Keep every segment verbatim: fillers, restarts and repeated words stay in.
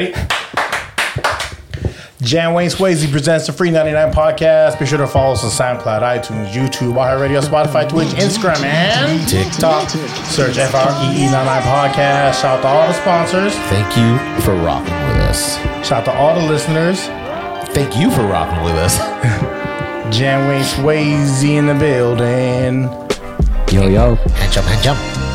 Ready? Jan Wayne Swayze presents the Free ninety-nine Podcast. Be sure to follow us on SoundCloud, iTunes, YouTube, iHeartRadio, Spotify, Twitch, Instagram, and TikTok. Search F R E E ninety-nine Podcast. Shout out to all the sponsors. Thank you for rocking with us. Shout out to all the listeners. Thank you for rocking with us. Jan Wayne Swayze in the building. Yo, yo. Hand jump, hand jump.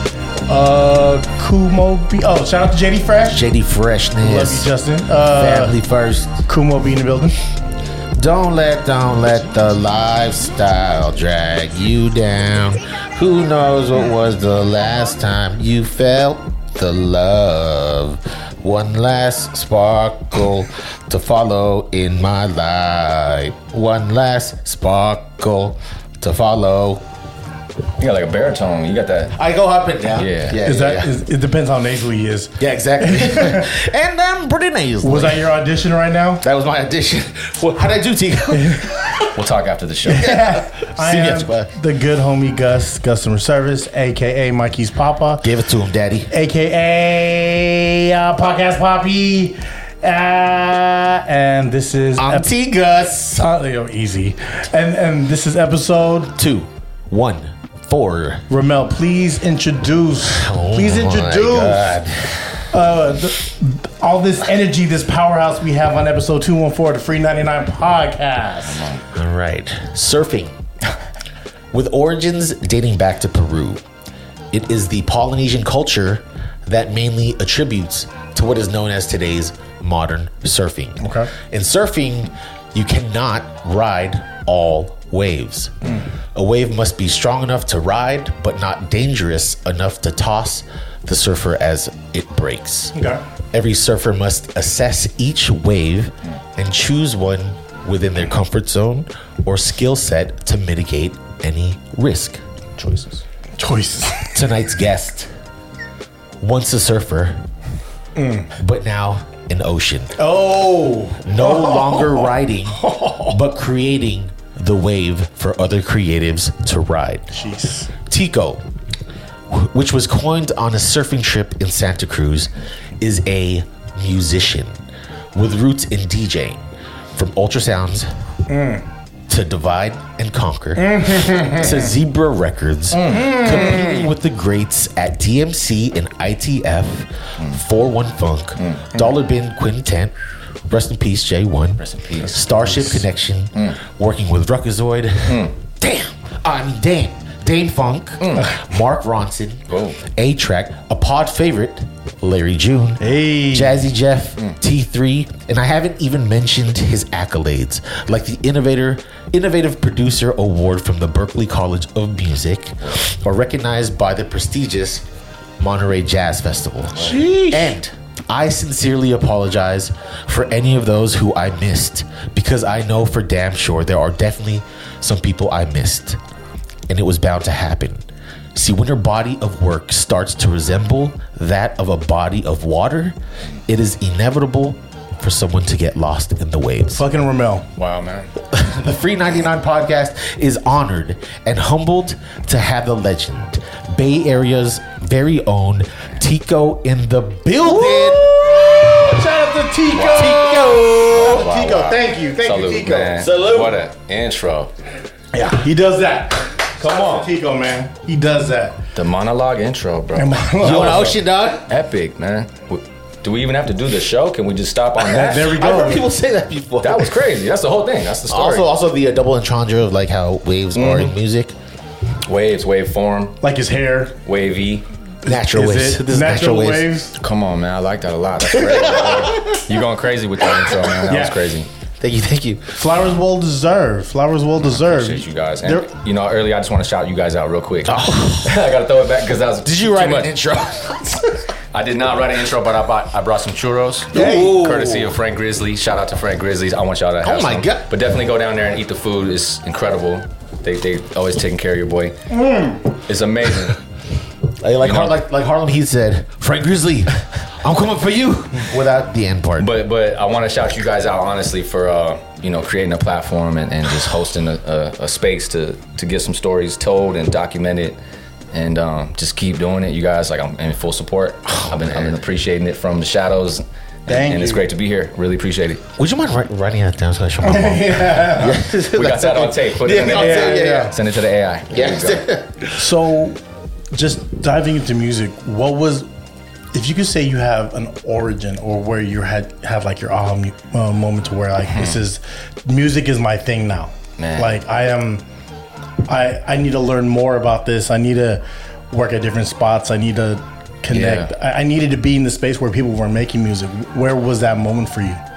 Uh, Kumo B. Oh, shout out to J D Fresh. J D Freshness. Love you, Justin. Uh, Family first. Kumo B in the building. Don't let, don't let the lifestyle drag you down. Who knows what was the last time you felt the love? One last sparkle to follow in my life. One last sparkle to follow. You got like a baritone. You got that. I go up and down. Yeah. yeah Is yeah, that? yeah. Is, it depends how nasal he is. Yeah, exactly. And I'm pretty nasal. Was that your audition right now? That was my audition. Well, how'd I do, Tico? We'll talk after the show. I See me am after class. the good homie Gus, Customer Service, a k a. Mikey's Papa, Give it to him, Daddy. a k a. Uh, Podcast Poppy. Uh, and this is... Auntie Gus. Uh, you know, easy. And, and this is episode... Two, one, four. Ramel, please introduce. Oh please my introduce. God. Uh, the, all this energy, this powerhouse we have on episode two one four of the Free ninety-nine Podcast. All right. Surfing. With origins dating back to Peru, it is the Polynesian culture that mainly attributes to what is known as today's modern surfing. Okay. In surfing, you cannot ride all waves. Mm. A wave must be strong enough to ride, but not dangerous enough to toss the surfer as it breaks. Okay. Every surfer must assess each wave and choose one within their comfort zone or skill set to mitigate any risk. Choices. Choices. Tonight's guest, once a surfer, mm. but now an ocean. Oh. No oh. longer riding, but creating the wave for other creatives to ride. Jeez. Tico, which was coined on a surfing trip in Santa Cruz, is a musician with roots in DJing, from ultrasounds mm. to Divide and Conquer to Zebra Records, mm. competing with the greats at D M C and I T F, mm. four one Funk, mm. Dollar Bin Quintet, rest in peace J one, rest in peace, Starship peace. Connection, mm. working with Ruckazoid, mm. damn, I mean damn, Dane Funk, mm. Mark Ronson, oh. A-Track, a pod favorite, Larry June, hey. Jazzy Jeff, mm. T three, and I haven't even mentioned his accolades, like the Innovator, Innovative Producer Award from the Berklee College of Music, or recognized by the prestigious Monterey Jazz Festival. Sheesh. And I sincerely apologize for any of those who I missed, because I know for damn sure there are definitely some people I missed, and it was bound to happen. See, when your body of work starts to resemble that of a body of water, it is inevitable for someone to get lost in the waves. Fucking Ramel. Wow, man. The Free ninety-nine Podcast is honored and humbled to have the legend, Bay Area's very own Tico in the building. Woo! Shout out to Tico. Wow. Tico. Oh, Wow, Tico, wow. thank you. Thank Salute, you, Tico. man. Salute. What an intro. Yeah, he does that. Come Shout out on. to Tico, man. He does that. The monologue intro, bro. You on Ocean, dog? Epic, man. Do we even have to do the show? Can we just stop on that? There we I've go. heard people say that before. That was crazy. That's the whole thing. That's the story. Also, also the uh, double entendre of like how waves Mm-hmm. are in music. Waves, waveform, Like his hair. wavy. Natural Is waves. it? This is Natural, natural waves. waves. Come on, man. I like that a lot. That's crazy. You going crazy with that intro, man. That Yeah. was crazy. Thank you, thank you. Flowers well deserved. Flowers well deserved. Appreciate you guys. And, There- you know, earlier I just want to shout you guys out real quick. I got to throw it back because that was Did you too write much. an intro? I did not write an intro, but I bought I brought some churros. Hey. Courtesy of Frank Grizzly. Shout out to Frank Grizzly. I want y'all to have Oh my some. God. But definitely go down there and eat the food. It's incredible. They they always taking care of your boy. Mm. It's amazing. Like like, You know? Har- like like Harlem Heat said, Frank Grizzly, I'm coming for you. Without the end part. But but I want to shout you guys out honestly for uh, you know creating a platform and, and just hosting a, a, a space to to get some stories told and documented. And um, just keep doing it, you guys. Like I'm in full support. Oh, I've been man. I've been appreciating it from the shadows Thank and you. it's great to be here. Really appreciate it. Would you mind wri- writing that down so I show my mom? yeah. We got that on tape. Put it in Yeah, there. yeah, yeah, yeah. Send it to the A I. There you go. So, just diving into music, what was, if you could say you have an origin or where you had have like your aha mu- uh, moment to where like this is, music is my thing now. Man. Like I am, I I need to learn more about this. I need to work at different spots. I need to connect. Yeah. I, I needed to be in the space where people were making music. Where was that moment for you?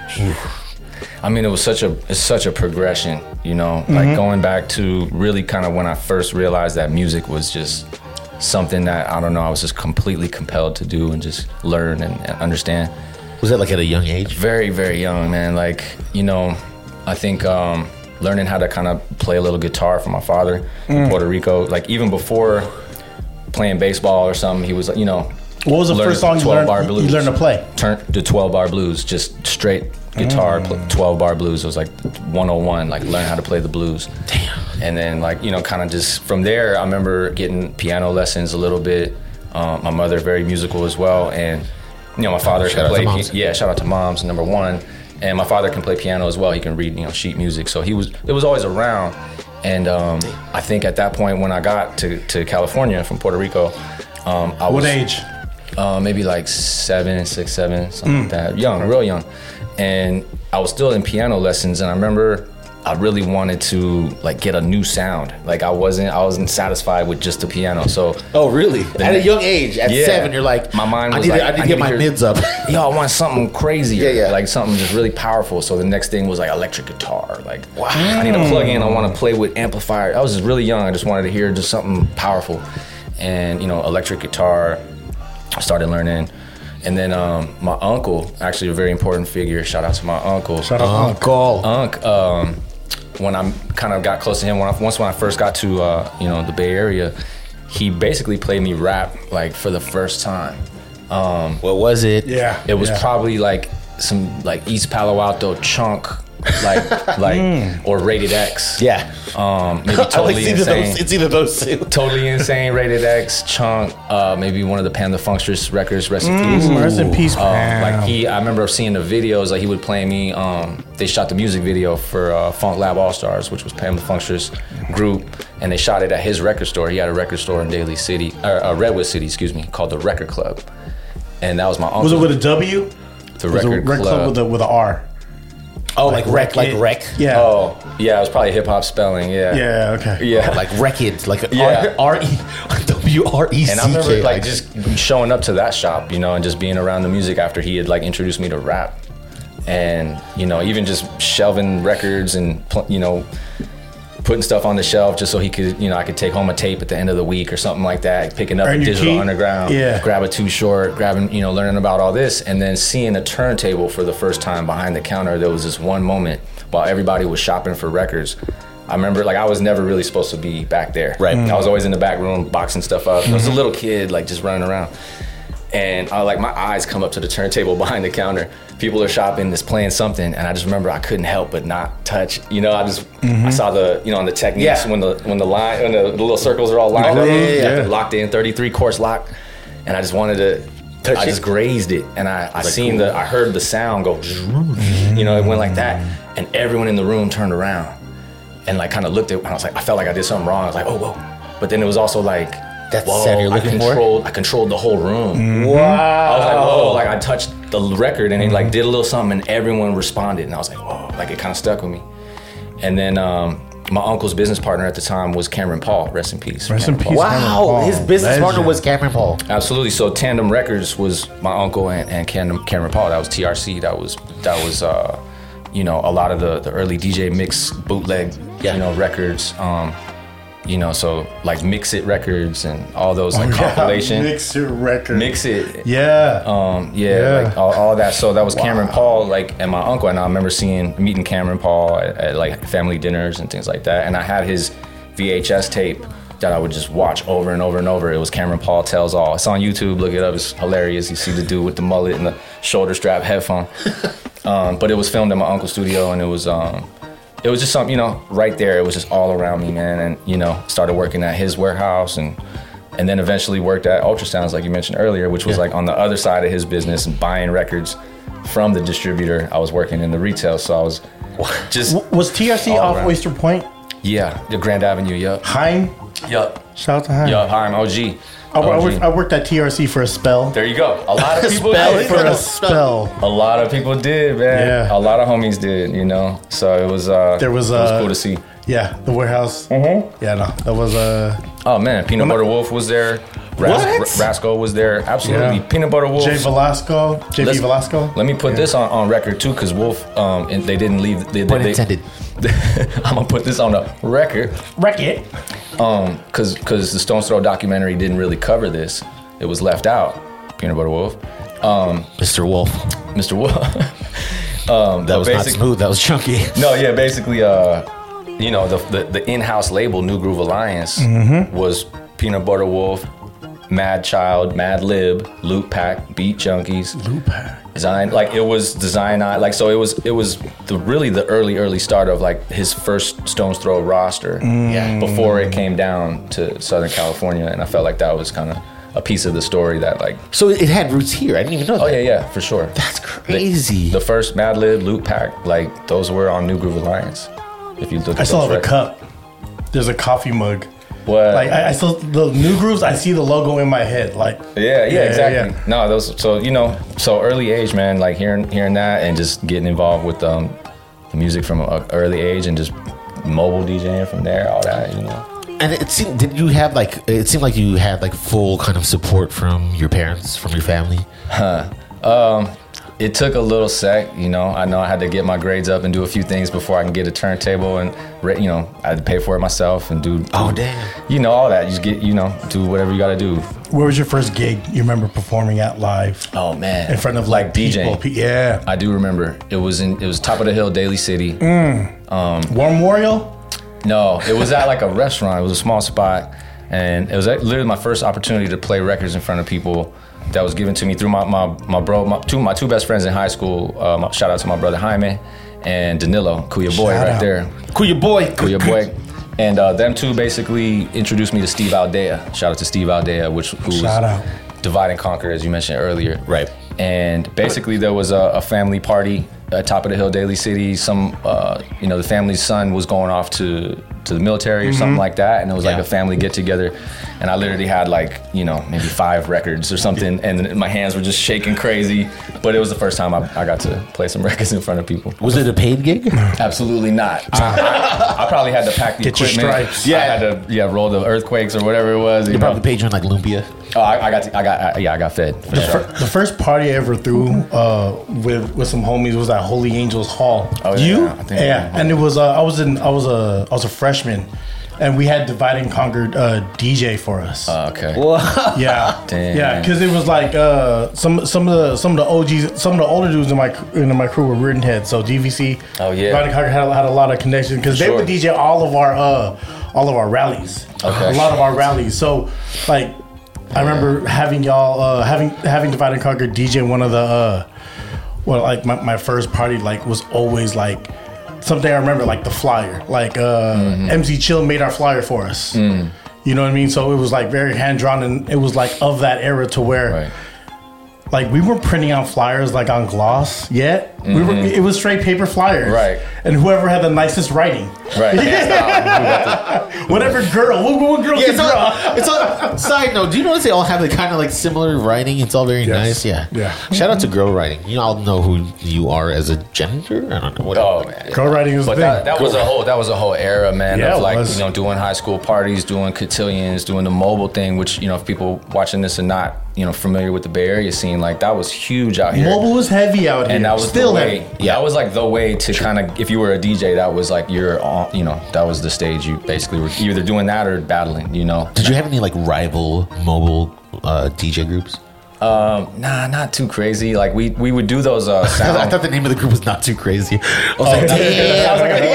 I mean, it was such a it's such a progression, you know, like going back to really kind of when I first realized that music was just something that, I don't know, I was just completely compelled to do and just learn and, and understand. Was that like at a young age? Very, very young, man. Like, you know, I think um, learning how to kind of play a little guitar from my father in Puerto Rico, like even before playing baseball or something, he was like, you know, What was the learning first song you twelve bar learned, blues. you learned to play? Turn the twelve bar blues, just straight guitar, pl- twelve bar blues. It was like one oh one, like learn how to play the blues. Damn. And then like, you know, kind of just from there, I remember getting piano lessons a little bit. Um, my mother, very musical as well. And, you know, my father Shout can out to play. moms. pi- Yeah, shout out to moms, number one. And my father can play piano as well. He can read, you know, sheet music. So he was, it was always around. And um, I think at that point when I got to, to California from Puerto Rico, um, I was. What age? Uh, maybe like seven, six, seven, something like that. Young, real young. And I was still in piano lessons, and I remember I really wanted to like get a new sound. Like I wasn't, I wasn't satisfied with just the piano. So Oh, really? At a young age, at Yeah. seven, you're like, My mind I was need, like, to, I need I to get need to my hear- mids up. yo, I want something crazier. Yeah, yeah. Like something just really powerful. So the next thing was like electric guitar. Like, wow. I need to plug in. I want to play with amplifier. I was just really young. I just wanted to hear just something powerful. And, you know, electric guitar, I started learning. And then um, my uncle, actually a very important figure. Shout out to my uncle. Shout out Uncle. Unc, um, when I kind of got close to him, when I, once when I first got to, uh, you know, the Bay Area, he basically played me rap like for the first time. Um, What was it? Yeah. it was yeah. probably like some like East Palo Alto chunk, like like or Rated X. Yeah. Um, maybe I like totally it's either insane. those, it's either those two. Totally insane, Rated X, chunk. Uh, maybe one of the Panda Funkstress records, Rest in Peace. Mm, rest in peace, Um, man. like he, I remember seeing the videos. Like he would play me. Um, they shot the music video for uh, Funk Lab All Stars, which was Pam the Funkstress group, and they shot it at his record store. He had a record store in Daly City, or uh, Redwood City, excuse me, called the Record Club, and that was my uncle. Was it with a W? the It was a Record Record Club? Club with a with a R. Oh, like, wreck, like it- wreck. Yeah. Oh, yeah, it was probably hip hop spelling. Yeah. Yeah. Okay. Yeah. Like wreck it, like Yeah. R R E W R E C K. And I remember like just showing up to that shop, you know, and just being around the music after he had like introduced me to rap, and you know, even just shelving records and pl- you know, putting stuff on the shelf just so he could, you know, I could take home a tape at the end of the week or something like that, picking up Earn a your Digital keep. Underground, Yeah. grab a Too Short, grabbing, you know, learning about all this, and then seeing a turntable for the first time behind the counter. There was this one moment while everybody was shopping for records. I remember, like, I was never really supposed to be back there. Right. I was always in the back room boxing stuff up. I was a little kid, like, just running around. And I, like, my eyes come up to the turntable behind the counter. People are shopping, just playing something, and I just remember I couldn't help but not touch. You know, I just I saw the, you know, on the techniques Yeah. when the when the line when the, the little circles are all lined Oh, up, yeah, yeah, yeah. locked in, thirty-three course lock, and I just wanted to. Touch I it? just grazed it, and I, I like, seen cool. the, I heard the sound go, you know, it went like that, and everyone in the room turned around, and like kind of looked at, and I was like, I felt like I did something wrong. I was like, oh, whoa, but then it was also like, That's the whoa, sound you're I looking for? controlled, I controlled the whole room. Wow. I was like, whoa, like I touched the record, and it like did a little something, and everyone responded, and I was like, whoa, like it kind of stuck with me. And then um, my uncle's business partner at the time was Cameron Paul, rest in peace. Rest in Cameron peace. Paul. Cameron Wow, Paul. his business Legend. partner was Cameron Paul. Absolutely. So Tandem Records was my uncle and, and Cameron, Cameron Paul. That was T R C. That was that was uh, you know, a lot of the, the early D J mix bootleg, Yeah. you know, records. Um, you know, so like Mix It Records and all those like Oh, Yeah, compilation. Mix It record. Mix It. Yeah. Um, yeah, Yeah. like all, all that. So that was Cameron Paul, like, and my uncle. And I remember seeing, meeting Cameron Paul at, at like family dinners and things like that. And I had his V H S tape that I would just watch over and over and over. It was Cameron Paul Tells All. It's on YouTube. Look it up. It's hilarious. You see the dude with the mullet and the shoulder strap headphone. um, but it was filmed in my uncle's studio, and it was. Um, It was just something, you know, right there. It was just all around me, man. And, you know, started working at his warehouse and and then eventually worked at Ultrasounds, like you mentioned earlier, which was Yeah. like on the other side of his business and buying records from the distributor. I was working in the retail, so I was just W- Was T R C all off around. Oyster Point? Yeah, the Grand Avenue. Yup. Heim? Yup. Shout out to Heim. Yup. Hi, I'm O G. I, I, O G. worked, I worked at T R C for a spell. There you go. A lot of people Spell did. For a spell. A lot of people did, man. Yeah. A lot of homies did, you know. So it was uh There was, it was uh, cool to see. Yeah, the warehouse. Mm-hmm. Yeah, no, that was uh, Oh man, Peanut Butter Wolf was there. Ras- What? R- Rasco was there. Absolutely. Yeah. Peanut Butter Wolf. Jay Velasco, J V Let's- Velasco. Let me put this on, on record too, because Wolf, um, and they didn't leave. They, Pun they, intended. I'm gonna put this on the record, Wreck it. um, because because the Stones Throw documentary didn't really cover this. It was left out. Peanut Butter Wolf, um, Mister Wolf. Mister Wolf. um, That but was not basic- smooth. That was chunky. No, yeah, basically, uh, you know, the, the the in-house label, New Groove Alliance, Mm-hmm. was Peanut Butter Wolf, Mad Child, Mad Lib, Loot Pack, Beat Junkies, Lupac. Design. Like it was Design Eye. Like so, it was it was the really the early early start of like his first Stones Throw roster. Yeah. Before it came down to Southern California, and I felt like that was kind of a piece of the story that like. So it had roots here. I didn't even know that. Oh yeah, yeah, for sure. That's crazy. The first Mad Lib, Loot Pack, like those were on New Groove Alliance. If you look at I still those have a records. cup. There's a coffee mug. What? Like I, I still the new grooves. I see the logo in my head. Like yeah, yeah, yeah, exactly. yeah. No, those. So you know, so early age, man. Like hearing hearing that and just getting involved with um, the music from an early age and just mobile DJing from there, all that. You know. And it seemed, did you have like, it seemed like you had like full kind of support from your parents, from your family? Um, it took a little sec, you know. I know I had to get my grades up and do a few things before I can get a turntable, and re- you know, I had to pay for it myself and do. Oh, do- damn. You know all that. You just get, you know, do whatever you got to do. where was your first gig you remember performing at live? Oh man, In front of like, DJing. people? Pe- Yeah. I do remember. It was in. It was top of the hill, Daly City. War Memorial? No, it was at like a restaurant. It was a small spot, and it was like literally my first opportunity to play records in front of people. That was given to me through my my, my bro, my two my two best friends in high school. Um, shout out to my brother Jaime and Danilo, Kuya boy, Shout right out. there, Kuya boy. Kuya boy. And uh, them two basically introduced me to Steve Aldea. Shout out to Steve Aldea, which who Shout was out. Divide and Conquer, as you mentioned earlier. Right. And basically, there was a, a family party at top of the hill, Daly City. Some, uh, you know, the family's son was going off to to the military or something like that, and it was like Yeah. a family get together. And I literally had like, you know, maybe five records or something, and my hands were just shaking crazy. But it was the first time I, I got to play some records in front of people. Was it a paid gig? Absolutely not. I, I probably had to pack the Get your equipment. stripes. Yeah, I had to yeah roll the earthquakes or whatever it was. You You know. probably paid you in like lumpia. Oh, I, I got to, I got I, yeah I got fed. For The, sure. fir- the first party I ever threw uh, with with some homies was at Holy Angels Hall. Oh, yeah, you? I think- yeah, and it was uh, I was in I was a I was a freshman, and we had Divide and Conquer uh, D J for us. Oh, okay. yeah, Damn. yeah, because it was like uh, some some of the some of the O Gs, some of the older dudes in my in my crew were Reardon Heads. So D V C, Oh, yeah. Divide and Conquer had, had a lot of connections because they Sure. would D J all of our uh, all of our rallies. Okay. A lot of our rallies. So like. I remember having y'all uh, having having Divide and Conquer D J one of the uh, well like my, my first party like was always like something I remember like the flyer like uh, Mm-hmm. M C Chill made our flyer for us. Mm. You know what I mean? So it was like very hand drawn and it was like of that era to where Right. like we weren't printing out flyers like on gloss yet. We were it was straight paper flyers. Mm-hmm. Right. And whoever had the nicest writing. Right. Whatever girl, what, what girl Yeah, can it's all, draw? it's all, side note, do you notice they all have the kind of like similar writing? It's all very nice. Yeah. Yeah. Shout out to girl writing. You all know who you are as a gender? I don't know. What Oh man. Girl writing is the But thing. that, that was a whole that was a whole era, man, Yeah, of it like was. you know doing high school parties, doing cotillions, doing the mobile thing. Which you know, if people watching this are not you know familiar with the Bay Area scene, like that was huge out here. Mobile was heavy out here. and that was still the way. heavy. Yeah, that was like the way to kind of if you were a D J, that was like you're on. You know, that was the stage. You basically were either doing that or battling. You know. Did you have any like rival mobile uh, D J groups? Um, nah, not too crazy. Like we we would do those uh, sound. I thought the name of the group was Not Too Crazy. I was Oh, like, yeah. damn. I was like,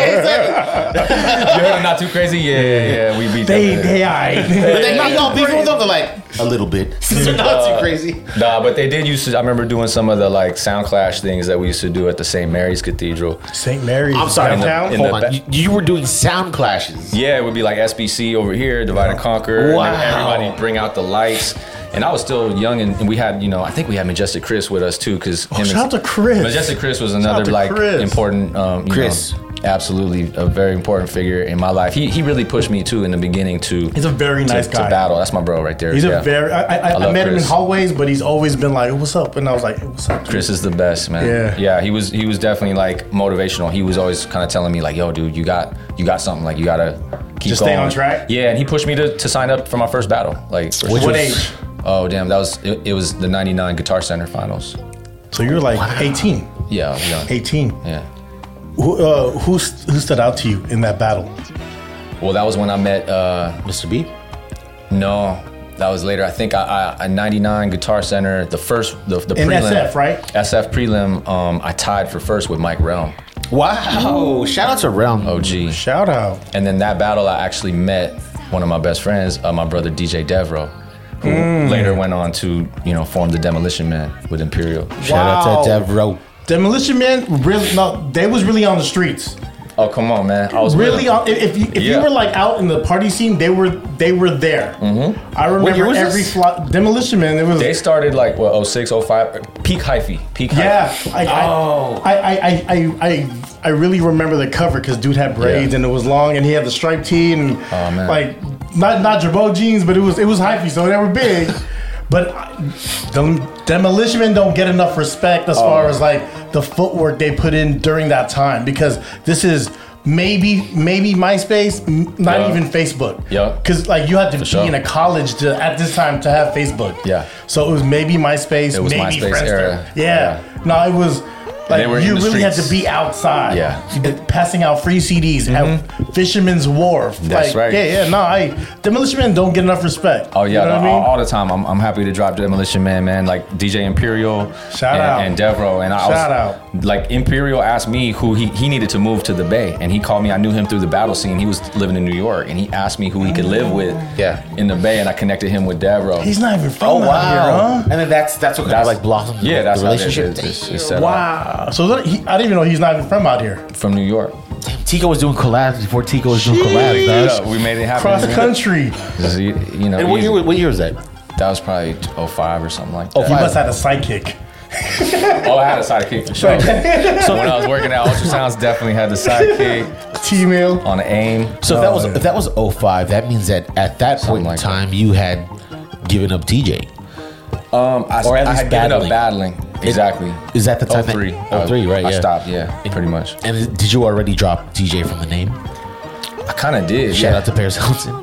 you heard of Not Too Crazy? Yeah, yeah, yeah. We beat They, them. they, I. But then you know, beefing with them, they're like, a little bit. They're not too crazy. Nah, but they did used to. I remember doing some of the like sound clash things that we used to do at the Saint Mary's Cathedral. Saint Mary's. I'm sorry. Downtown. in Hold the on. ba- You, you were doing sound clashes. Yeah, it would be like S B C over here, Divide and Conquer. Wow. And then everybody bring out the lights. And I was still young, and, and we had, you know, I think we had Majestic Chris with us too, because oh, shout out to Chris. Majestic Chris was another like Chris. important, um, you Chris. know, absolutely a very important figure in my life. He he really pushed me too in the beginning to. He's a very nice to, guy. To battle. That's my bro right there. He's yeah. a very. I, I, I, I met Chris. him in hallways, but he's always been like, "What's up?" And I was like, "What's up?" Dude? Chris is the best, man. Yeah, yeah. He was he was definitely like motivational. He was always kind of telling me like, "Yo, dude, you got you got something. Like you gotta keep just going. stay on track." Yeah, and he pushed me to, to sign up for my first battle. Like, what was, age? Oh damn, that was it, it. Was the ninety-nine Guitar Center finals. So you're like wow. eighteen. Yeah, I was young. eighteen. Yeah. Who, uh, who who stood out to you in that battle? Well, that was when I met uh, Mister B. No, that was later. I think I, I, I ninety-nine Guitar Center, the first, the, the in prelim. S F, right? S F prelim. Um, I tied for first with Mike Realm. Wow! Ooh. Shout out to Realm. O G. Shout out. And then that battle, I actually met one of my best friends, uh, my brother D J Devro, who mm. later went on to, you know, form the Demolition Man with Imperial. Shout wow. out to Devro. Demolition Man, really? No, they was really on the streets. Oh come on, man! I was really on. If you if yeah. you were like out in the party scene, they were they were there. Mm-hmm. I remember every fly, Demolition Man. It was. They started like what oh six, oh five, peak hyphy, peak. Yeah, hyphy. I, oh. I, I, I, I, I, I really remember the cover because dude had braids yeah. and it was long and he had the striped tee and oh, man. like not not Jabot jeans, but it was it was hyphy, so they were big. But the Demolition Men don't get enough respect as oh. far as like the footwork they put in during that time, because this is maybe maybe MySpace, not yeah. even Facebook. Yeah. Because like you had to For be sure. in a college to at this time to have Facebook. Yeah. So it was maybe MySpace, it was maybe MySpace Friendster. Era. Yeah. yeah. No, it was. Like you really streets. had to be outside, yeah, passing out free C Ds mm-hmm. at Fisherman's Wharf. That's like, right. Yeah, yeah. No, I Demolition Man don't get enough respect. Oh yeah, you know no, what I mean? all, all the time. I'm, I'm happy to drop Demolition Man, man. Like D J Imperial, shout and, out, and Devro, and I shout was, out. Like Imperial asked me who he he needed to move to the Bay, and he called me. I knew him through the battle scene. He was living in New York, and he asked me who he could live with. Yeah. in the Bay, and I connected him with Devro. He's not even from oh, wow. out here, huh? And then that's that's what kind of like blossomed. Yeah, that's the relationship. How it's, it's set wow. Up. So that, he, I didn't even know he's not even from out here. From New York. Damn, Tico was doing collabs before Tico was doing collabs. Yeah, we made it happen. Cross country. Just, you, you know. And what year, what year was that? That was probably oh five or something like that. Oh, you must have had a sidekick. Oh, I had a sidekick for sure. So when I was working at Ultrasounds, definitely had the sidekick. T-mail on the AIM. So if that was if that was oh five, that means that at that Something point like in time that. You had given up DJing. Um, I, or at I least had battling. given up battling. Exactly. It, is that the time? oh three oh three, right? I yeah. stopped. Yeah, pretty much. And did you already drop D J from the name? I kind of did. Shout yeah. out to Paris Hilton.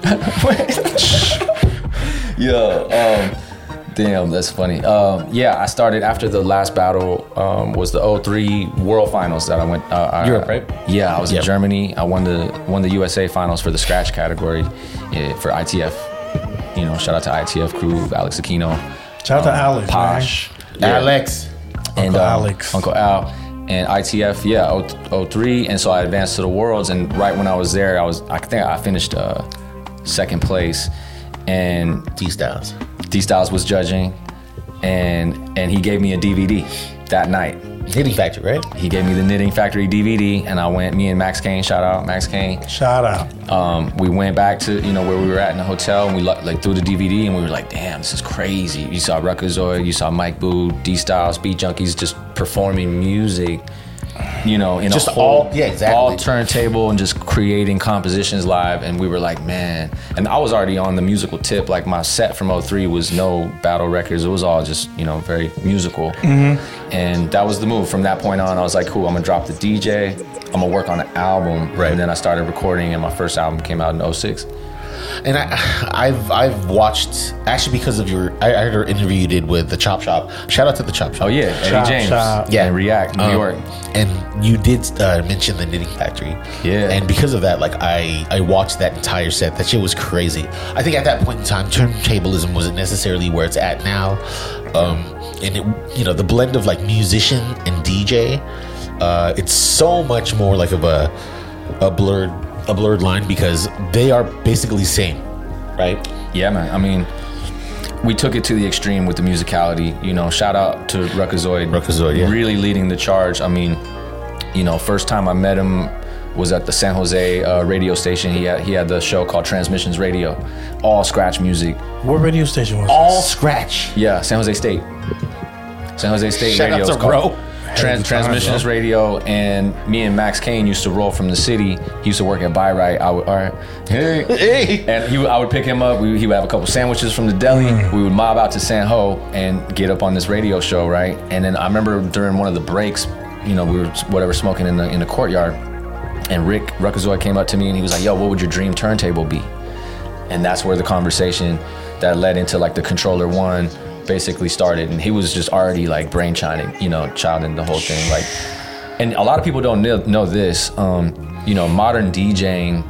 Yo, um, damn, that's funny. Um, yeah, I started after the last battle um, was the oh three World Finals that I went. Uh, Europe, I, right? Yeah, I was yep. in Germany. I won the won the U S A Finals for the scratch category yeah, for I T F. You know, shout out to I T F crew, Alex Aquino. Shout out um, to Alex, Posh, yeah. Alex, and Uncle um, Alex, Uncle Al, and I T F. Yeah, oh three, and so I advanced to the Worlds. And right when I was there, I was I think I finished uh, second place, and D Styles. D Styles was judging, and and he gave me a D V D that night. Knitting Factory, right? He gave me the Knitting Factory D V D, and I went. Me and Max Kane, shout out Max Kane. Shout out. Um, we went back to you know where we were at in the hotel, and we like threw the D V D, and we were like, "Damn, this is crazy." You saw Ruckazoid, you saw Mike Boo, D Styles, Beat Junkies just performing music. You know, in just a whole, all, yeah, exactly. all turntable and just creating compositions live. And we were like, man. And I was already on the musical tip. Like my set from oh three was no battle records. It was all just, you know, very musical. Mm-hmm. And that was the move. From that point on, I was like, cool, I'm gonna drop the D J. I'm gonna work on an album. Right. And then I started recording, and my first album came out in oh six. And I, I've I've watched actually because of your I, I heard an interview you did with the Chop Shop. Shout out to the Chop Shop. Oh yeah, Eddie Chop James. Shop. Yeah, and React, New um, York. And you did uh, mention the Knitting Factory. Yeah. And because of that, like I I watched that entire set. That shit was crazy. I think at that point in time, turntablism wasn't necessarily where it's at now. Um, and it, you know, the blend of like musician and D J, uh, it's so much more like of a a blurred a blurred line because they are basically same, right? Yeah, man. I mean, we took it to the extreme with the musicality. You know, shout out to Ruckazoid. Ruckazoid, yeah. Really leading the charge. I mean, you know, first time I met him, was at the San Jose uh, radio station. He had he had the show called Transmissions Radio, all scratch music. What radio station was All this? scratch. Yeah, San Jose State. San Jose State Shout out Radio. to is called Bro. Trans- Transmissions Radio, and me and Max Kane used to roll from the city. He used to work at Buy Right. I would, all right, hey, Hey. and he, would- I would pick him up. We, he would have a couple sandwiches from the deli. Mm. We would mob out to San Ho and get up on this radio show, right? And then I remember during one of the breaks, you know, we were whatever smoking in the in the courtyard, and Rick Ruckazoy came up to me and he was like, "Yo, what would your dream turntable be?" And that's where the conversation that led into like the Controller One basically started. And he was just already like brainchilding, you know, childing the whole thing. Like, and a lot of people don't know, know this. Um, you know, modern DJing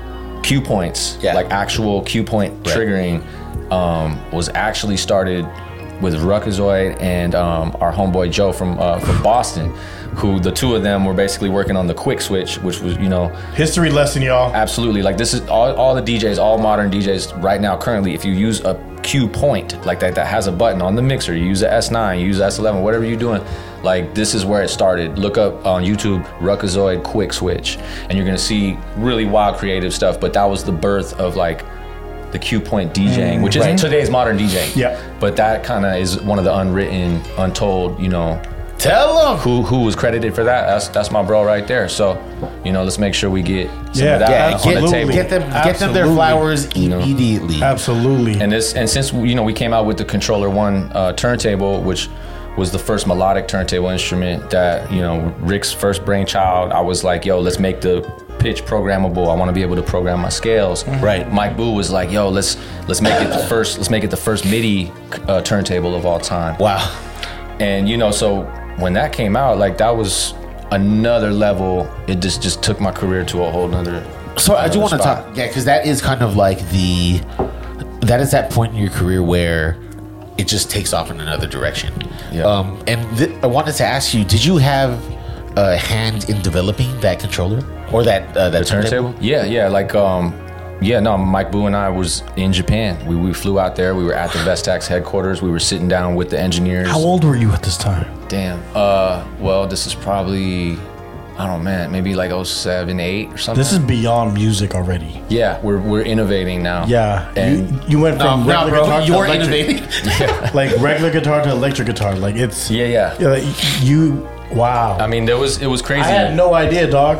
cue points, Yeah. like actual cue point Right. triggering, um, was actually started with Ruckazoid and um, our homeboy Joe from uh, from Boston, who the two of them were basically working on the quick switch, which was, you know, History lesson, y'all. absolutely, like this is all, all the D Js, all modern D Js right now currently, if you use a cue point like that that has a button on the mixer, you use a S nine, you use a S eleven, whatever you're doing, like this is where it started. Look up on YouTube Ruckazoid quick switch and you're gonna see really wild creative stuff. But that was the birth of like the cue point DJing, which is Right. today's modern DJing. Yeah. But that kind of is one of the unwritten, untold, you know, Tell them. who who was credited for that. That's that's my bro right there. So, you know, let's make sure we get some Yeah, of that Yeah, on absolutely. the get, table. get them, get them their Absolutely. flowers know. immediately. Absolutely. And this, and since you know we came out with the Controller One uh, turntable, which was the first melodic turntable instrument that, you know, Rick's first brainchild. I was like, yo, let's make the pitch programmable. I want to be able to program my scales. Right. Mike Boo was like, yo, let's let's make it the first let's make it the first MIDI uh, turntable of all time. Wow. And you know, so when that came out, like that was another level. It just just took my career to a whole nother. So I do another want to spot. talk, yeah, because that is kind of like the, that is that point in your career where it just takes off in another direction. Yeah. Um, and th- I wanted to ask you, did you have a hand in developing that controller or that uh, that Turntable? Yeah, yeah. Like, um, yeah, no, Mike Boo and I was in Japan. We, we flew out there. We were at the Vestax headquarters. We were sitting down with the engineers. How old were you at this time? Damn. Uh, well, this is probably, I don't know, man, maybe like oh seven, eight or something. This is beyond music already. Yeah, we're we're innovating now. Yeah. And you, you went from No, regular bro, guitar to you're electric. innovating. Like regular guitar to electric guitar. Like it's yeah, yeah. yeah, like you wow. I mean, there was it was crazy. I had no idea, dog.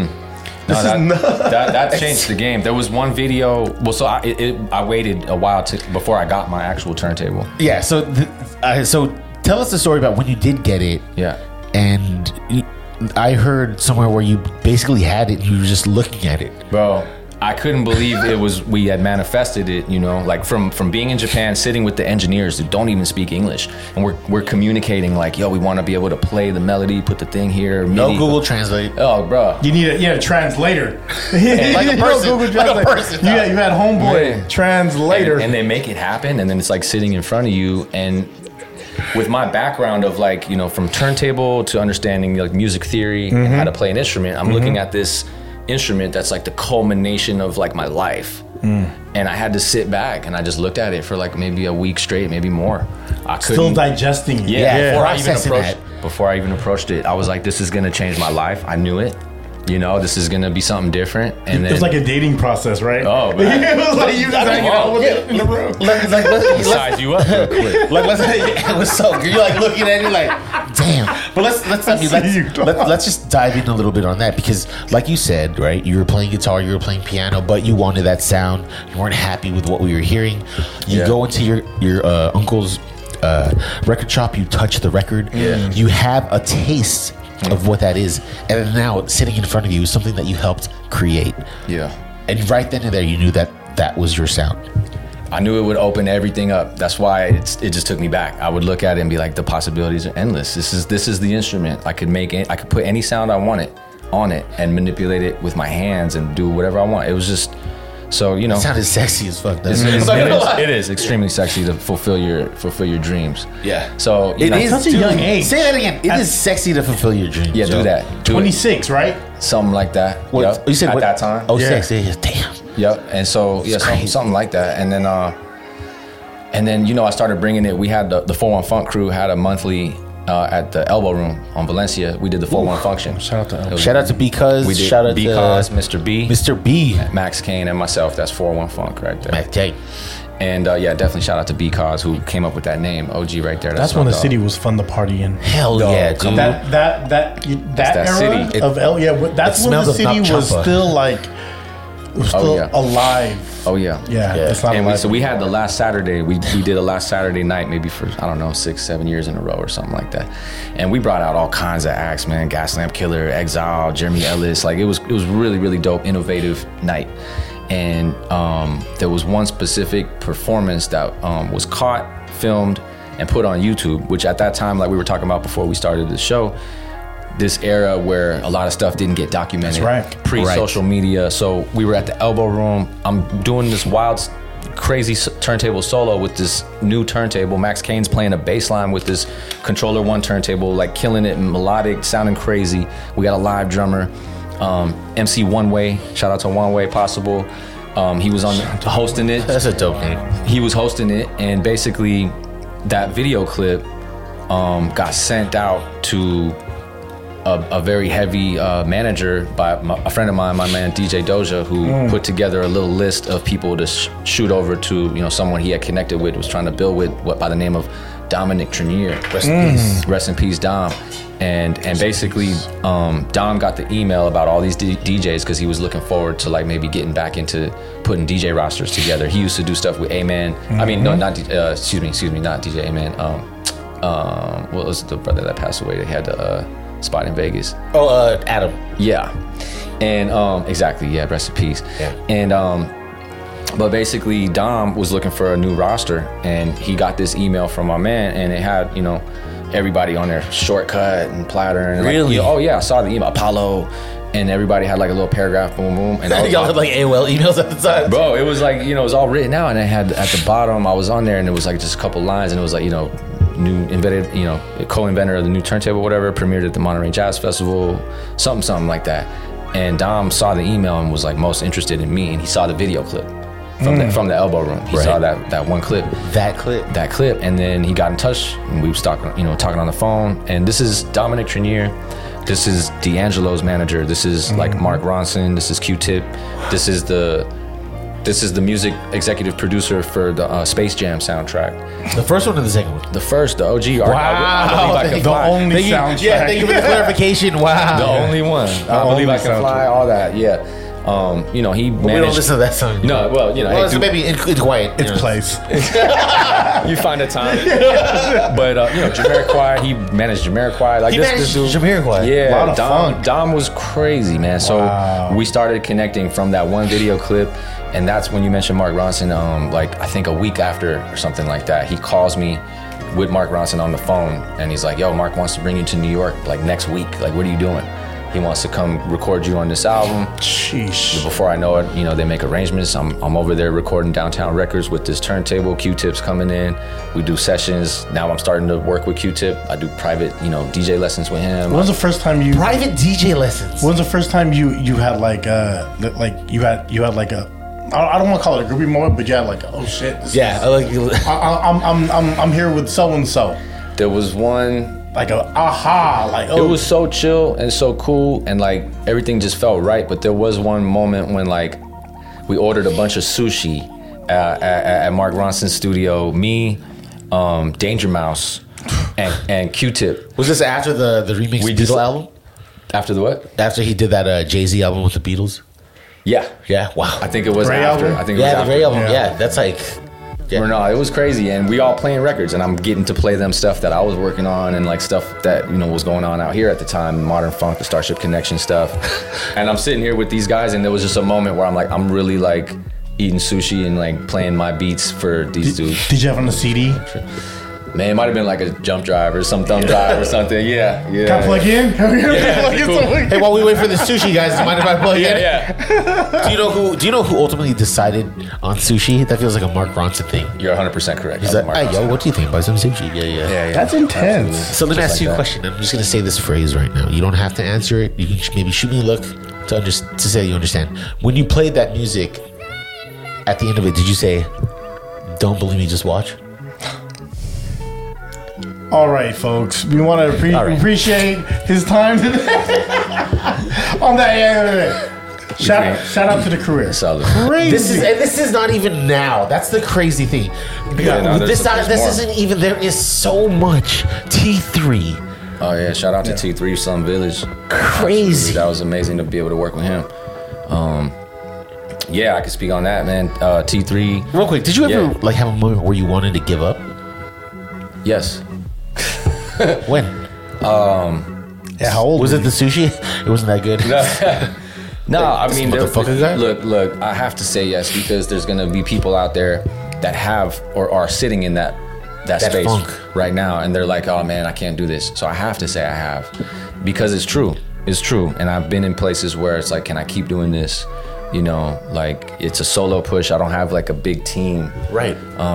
No, This that, is nuts. that, that changed the game. There was one video. Well, so I it, it, I waited a while to before I got my actual turntable. Yeah. So, th- uh, so tell us the story about when you did get it. Yeah. And y- I heard somewhere where you basically had it and you were just looking at it. Bro, I couldn't believe it was we had manifested it, you know, like from from being in Japan, sitting with the engineers who don't even speak English, and we're we're communicating like, yo, we want to be able to play the melody, put the thing here. No MIDI. Google Translate. Oh, bro. You need a you need a translator. Like a You know, person. Google Like a Translate. person. You, had, you had homeboy Yeah. translator. And, and they make it happen, and then it's like sitting in front of you. And with my background of like, you know, from turntable to understanding like music theory and how to play an instrument, I'm looking at this instrument that's like the culmination of like my life. And I had to sit back and I just looked at it for like maybe a week straight, maybe more. I couldn't. Still digesting it. Yeah, Yeah, before I even processing approached, before I even approached it, I was like, "This is gonna change my life." I knew it. You know, this is gonna be something different. And It then was like a dating process, right? Oh, man. It was like you just hanging out with it in the room. Like, like, let's, let's, size you up real quick. like, let's, it was so good. You're like looking at it like, damn. But let's let's I mean, let's, see you, let, dog. let's just dive in a little bit on that because, like you said, right, you were playing guitar, you were playing piano, but you wanted that sound. You weren't happy with what we were hearing. You Yeah. go into your your uh, uncle's uh, record shop, you touch the record. Yeah. You have a taste of what that is, and then now sitting in front of you is something that you helped create. Yeah. And right then and there, you knew that that was your sound. I knew it would open everything up. That's why it's, it just took me back. I would look at it and be like, the possibilities are endless. This is this is the instrument. I could make it. I could put any sound I wanted on it and manipulate it with my hands and do whatever I want. It was just so you know. It sounded sexy as fuck. It's, doesn't it? it's, I'm not it, gonna is, lie. it is extremely sexy to fulfill your fulfill your dreams. Yeah. So you It know, is Such a dude, young age. Say that again. It At- is sexy to fulfill your dreams. Yeah, yo. do that. Do it. twenty-six, right? Something like that. What, Yep. You said at what? that time. Oh, Yeah. six. Yeah, damn. Yep. And so yeah, It's something, crazy. something like that. And then uh, and then you know I started bringing it. We had the the four one Funk crew had a monthly uh, at the Elbow Room on Valencia. We did the four one function. Shout out to Elbow. Shout out to Because. We did Shout out Because, to Mister B, Mister B, Max Kane, and myself. That's four one Funk right there. Mac J. And uh, yeah, definitely shout out to Because who came up with that name. O G right there. That's when the city was fun to party in. Hell Dog, yeah, come dude. That that that you- that, that era city. It- of L. Yeah, but that's it when the smells of city was Champa. still like was Oh, still yeah. alive. Oh yeah. Yeah, Yeah. it's not And we, alive. so we had the last Saturday. We we did a last Saturday night, maybe for I don't know six, seven years in a row or something like that. And we brought out all kinds of acts, man. Gaslamp Killer, Exile, Jeremy Ellis. Like it was it was really really dope, innovative night. And um, there was one specific performance that um, was caught, filmed, and put on YouTube. Which at that time, like we were talking about before we started the show, this era where a lot of stuff didn't get documented. That's right. Pre-social media. So we were at the Elbow Room. I'm doing this wild, crazy s- turntable solo with this new turntable. Max Kane's playing a bass line with this Controller One turntable, like killing it, melodic, sounding crazy. We got a live drummer. Um, M C One Way. Shout out to One Way Possible. Um, he was on hosting it. That's a dope name. He was hosting it, and basically that video clip um, got sent out to a, a very heavy uh, manager by my, a friend of mine, my man D J Doja, who mm. put together a little list of people to sh- shoot over to, you know, someone he had connected with, was trying to build with, what by the name of Dominic Trenier. Rest in peace. Rest in peace, Dom. And and basically, um, Dom got the email about all these D- DJs because he was looking forward to like maybe getting back into putting D J rosters together. He used to do stuff with A-Man. Mm-hmm. I mean, no, not D- uh, excuse me, excuse me, not D J A-Man. Um, um, what was the brother that passed away? They had a uh, spot in Vegas. Oh, uh, Adam. Yeah, and um, exactly, yeah. Rest in peace. Yeah. And um, but basically, Dom was looking for a new roster, and he got this email from my man, and it had, you know, everybody on there, Shortcut and Platter, and like, really, you know, oh yeah, I saw the email, Apollo, and everybody had like a little paragraph, boom, boom, and I was y'all like, had like A O L emails at the time, bro. It was like, you know, it was all written out, and it had at the bottom, I was on there, and it was like just a couple lines, and it was like, you know, new invented, you know, co-inventor of the new turntable, whatever, premiered at the Monterey Jazz Festival, something, something like that. And Dom saw the email and was like most interested in me, and he saw the video clip from mm. the from the Elbow Room. He right. saw that that one clip, that clip, that clip, and then he got in touch, and we was talking, you know, talking on the phone. And this is Dominic Trenier, this is D'Angelo's manager, this is mm. like Mark Ronson, this is Q-Tip, this is the this is the music executive producer for the uh, Space Jam soundtrack. The first one or the second one? The first, the O G. Wow, I, I, I believe I can the fly. only thank you, soundtrack. yeah, thank you for the clarification. Wow, The only one. The I believe only I can soundtrack. fly. All that, yeah. Um, you know, he managed. we don't listen to that song. No, well, you know, well, hey, it's dude, maybe in, in quiet. It's you know. place. you find a time. But uh, you know, Jamiroquai, he managed Jamiroquai. Like He this, managed this dude. Jamiroquai. Yeah, A lot of Dom. fun. Dom was crazy, man. So Wow. we started connecting from that one video clip, and that's when you mentioned Mark Ronson. Um, like I think a week after or something like that, he calls me with Mark Ronson on the phone, and he's like, "Yo, Mark wants to bring you to New York like next week. Like, what are you doing?" He wants to come record you on this album. Sheesh. Before I know it, you know, they make arrangements. I'm I'm over there recording Downtown Records with this turntable. Q-Tip's coming in. We do sessions. Now I'm starting to work with Q-Tip. I do private, you know, D J lessons with him. When was the first time you? Private D J lessons. When was the first time you you had like uh like you had you had like a I I don't want to call it a groupie moment, but you had like oh shit. This Yeah, is- I like. I, I, I'm I'm I'm I'm here with so and so. There was one. Like a aha, like oh. It was so chill and so cool, and like everything just felt right. But there was one moment when like we ordered a bunch of sushi uh, at, at Mark Ronson's studio. Me, um, Danger Mouse, and, and Q-Tip. Was this after the the remix We Beatles just- album? After the what? After he did that uh, Jay-Z album with the Beatles? Yeah, Yeah. Wow. I think it was Gray after. album? I think it yeah, was the after. Gray album. Yeah. Yeah, that's like. Yeah. Or no, it was crazy, and we all playing records, and I'm getting to play them stuff that I was working on, and like stuff that you know was going on out here at the time, modern funk, the Starship Connection stuff. And I'm sitting here with these guys, and there was just a moment where I'm like, I'm really like eating sushi and like playing my beats for these Did, dudes. did you have on the C D? Man, it might have been like a jump drive or some thumb drive or something. Yeah, yeah. Can I plug in? Can I plug in cool. something? Hey, while we wait for the sushi, guys, do you mind if I plug in? Yeah, yeah. Do you know who? Do you know who ultimately decided on sushi? That feels like a Mark Ronson thing. You're one hundred percent correct. He's That like, was Mark hey, yo, Ronson. what do you think about some sushi? Yeah, yeah. Yeah, yeah. That's intense. Absolutely. So let me Just ask you like a that. question. I'm just gonna say this phrase right now. You don't have to answer it. You can sh- maybe shoot me a look to under- to say you understand. When you played that music, at the end of it, did you say, "Don't believe me, just watch"? All right, folks. We want to appre- right. appreciate his time today. On that, yeah, yeah, yeah. Shout, Yeah. shout out to the career. Solid. Crazy. This is and this is not even now. That's the crazy thing. Yeah, no, this there's- not, there's this more. isn't even. There is so much T three. Oh yeah, shout out to T three Sun Village. Crazy. That was amazing to be able to work with him. Um, yeah, I can speak on that, man. Uh, T three. Real quick, did you ever Yeah. like have a moment where you wanted to give up? Yes. When yeah, how old was were it? The sushi? It wasn't that good. No, I This mean, there- motherfucker guy? look, look. I have to say yes because there's gonna be people out there that have or are sitting in that that, That space funk. right now, and they're like, "Oh man, I can't do this." So I have to say I have because it's true. It's true, and I've been in places where it's like, "Can I keep doing this?" You know, like it's a solo push. I don't have like a big team. Right.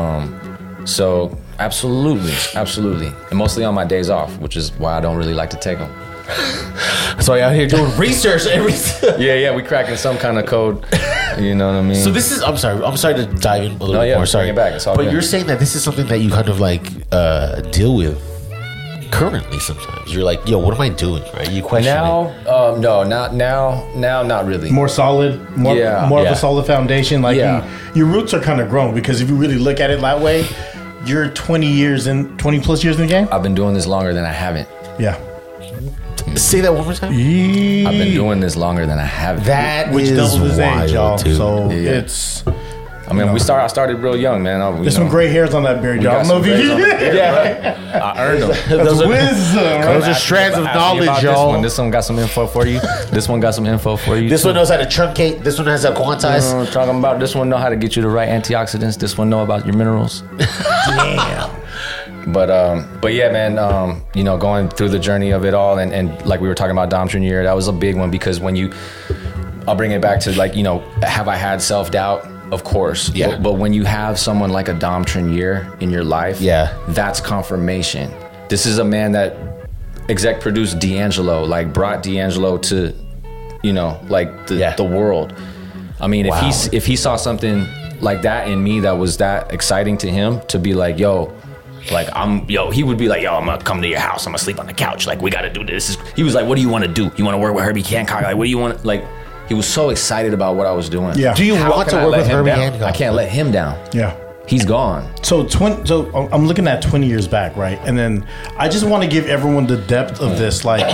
So absolutely, absolutely, and mostly on my days off, which is why I don't really like to take them. So you're out here doing research every. Yeah, yeah, we cracking some kind of code. You know what I mean? So this is. I'm sorry. I'm sorry to dive in a little No, bit yeah, more. bring Sorry, it back. It's all but good. you're saying that this is something that you kind of like uh, deal with currently. Sometimes you're like, "Yo, what am I doing?" Right? You question now, it. um, no, not now. Now, not really. more solid, more, Yeah, more yeah. of a solid foundation. Like Yeah. you, your roots are kind of grown because if you really look at it that way, you're twenty years in, twenty plus years in the game. I've been doing this longer than I haven't. Yeah, Say that one more time. I've been doing this longer than I haven't. That which is doubles his wild, age, y'all. too. So Yeah. it's I mean, we start. I started real young, man. I, you there's know, some gray hairs on that beard, we y'all. I got don't know some if you grays on the beard, Yeah. I earned them. Those are, wisdom, right? those are strands of Ask me knowledge, about This y'all. one, this one got some info for you. This one got some info for you. This too. one knows how to truncate. This one has a quantize. Uh, talking about this one know how to get you the right antioxidants. This one know about your minerals. Damn. But um, but yeah, man. Um, you know, going through the journey of it all, and, and like we were talking about Dom Trinier, that was a big one because when you, I'll bring it back to like you know, have I had self doubt? Of course. Yeah. But, but when you have someone like a Dom Trinier in your life, Yeah. that's confirmation. This is a man that exec produced D'Angelo, like brought D'Angelo to, you know, like the Yeah. the world. I mean, Wow. if he if he saw something like that in me that was that exciting to him to be like, yo. Like I'm, yo, he would be like, yo, I'm gonna come to your house. I'm gonna sleep on the couch. Like we gotta do this. He was like, what do you want to do? You want to work with Herbie Hancock? Like, what do you want? Like, he was so excited about what I was doing. Yeah. Do you How want can to I work let with him Herbie down? Hancock? I can't let him down. Yeah. He's gone. So twenty. So I'm looking at twenty years back, right? And then I just want to give everyone the depth of this. Like,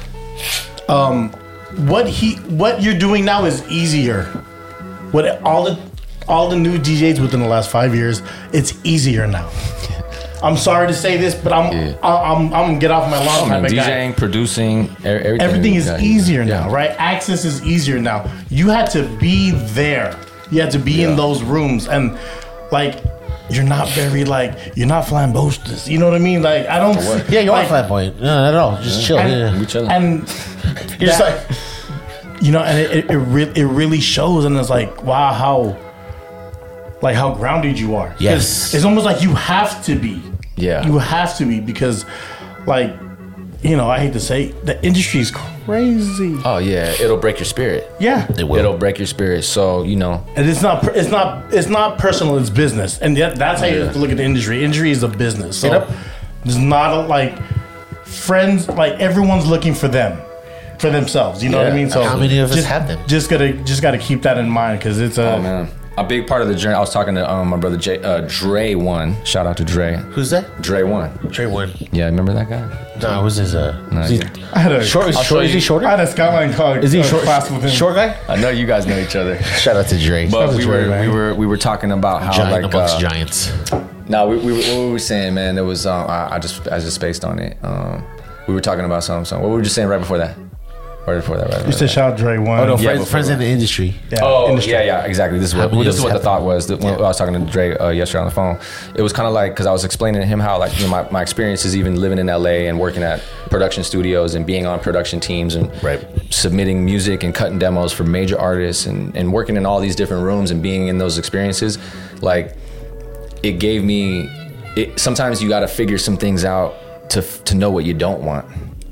um, what he, what you're doing now is easier. What all the, all the new D Js within the last five years, it's easier now. I'm sorry to say this, but I'm, Yeah. I, I'm, I'm gonna get off my long I mean, time guy. DJing, producing, e- everything. Everything is Yeah, easier yeah. now, right? Access is easier now. You had to be there. You had to be Yeah. in those rooms, and like, you're not very like you're not flamboyant. You know what I mean? Like, I don't. what? Yeah, you like, are flamboyant. No, not at all. Just chill. And, Yeah. We chilling. and You're just that- like, you know, and it it, it, re- it really shows, and it's like, wow, how like how grounded you are. 'Cause Yes. it's almost like you have to be. Yeah. you have to be because, like, you know, I hate to say it, the industry is crazy. Oh yeah, it'll break your spirit. Yeah. It will. It'll break your spirit. So you know, And it's not, it's not, it's not personal. It's business, and that, that's how you Yeah. have to look at the industry. Industry is a business, so Yep. there's not a, like friends. Like everyone's looking for them, for themselves. You know what I Yeah. mean? So How many of us just, have them? Just gotta, just gotta keep that in mind because it's a. oh man, a big part of the journey. I was talking to um, my brother Jay, uh, Dre One. Shout out to Dre. who's that? Dre One. Trey One. Yeah, remember that guy? No, it was his. Uh, No, is he yeah. I had a short? I'll Short? show Is he you. shorter? I had a Skyline college Is he uh, short? class with him. Short guy? I know you guys know each other. Shout out to Dre. But to we Dre, were man. we were we were talking about how Giant like amongst uh, giants. no we, we were, what were we saying, man? It was um, I, I just I just spaced on it. Um, we were talking about something. something. What were we just saying right before that? Right before that. Right. You right, said right. shout out Dre one. Oh no, Yeah, friends, before friends that. in the industry. Yeah, Oh industry. yeah, yeah, exactly. This is How what many this of is us what the have thought was that when I was talking to Dre uh, yesterday on the phone. It was kind of like because I was explaining to him how like you know my, my experiences even living in L A and working at production studios and being on production teams and Right. submitting music and cutting demos for major artists and, and working in all these different rooms and being in those experiences, like it gave me. It, sometimes you got to figure some things out to to know what you don't want.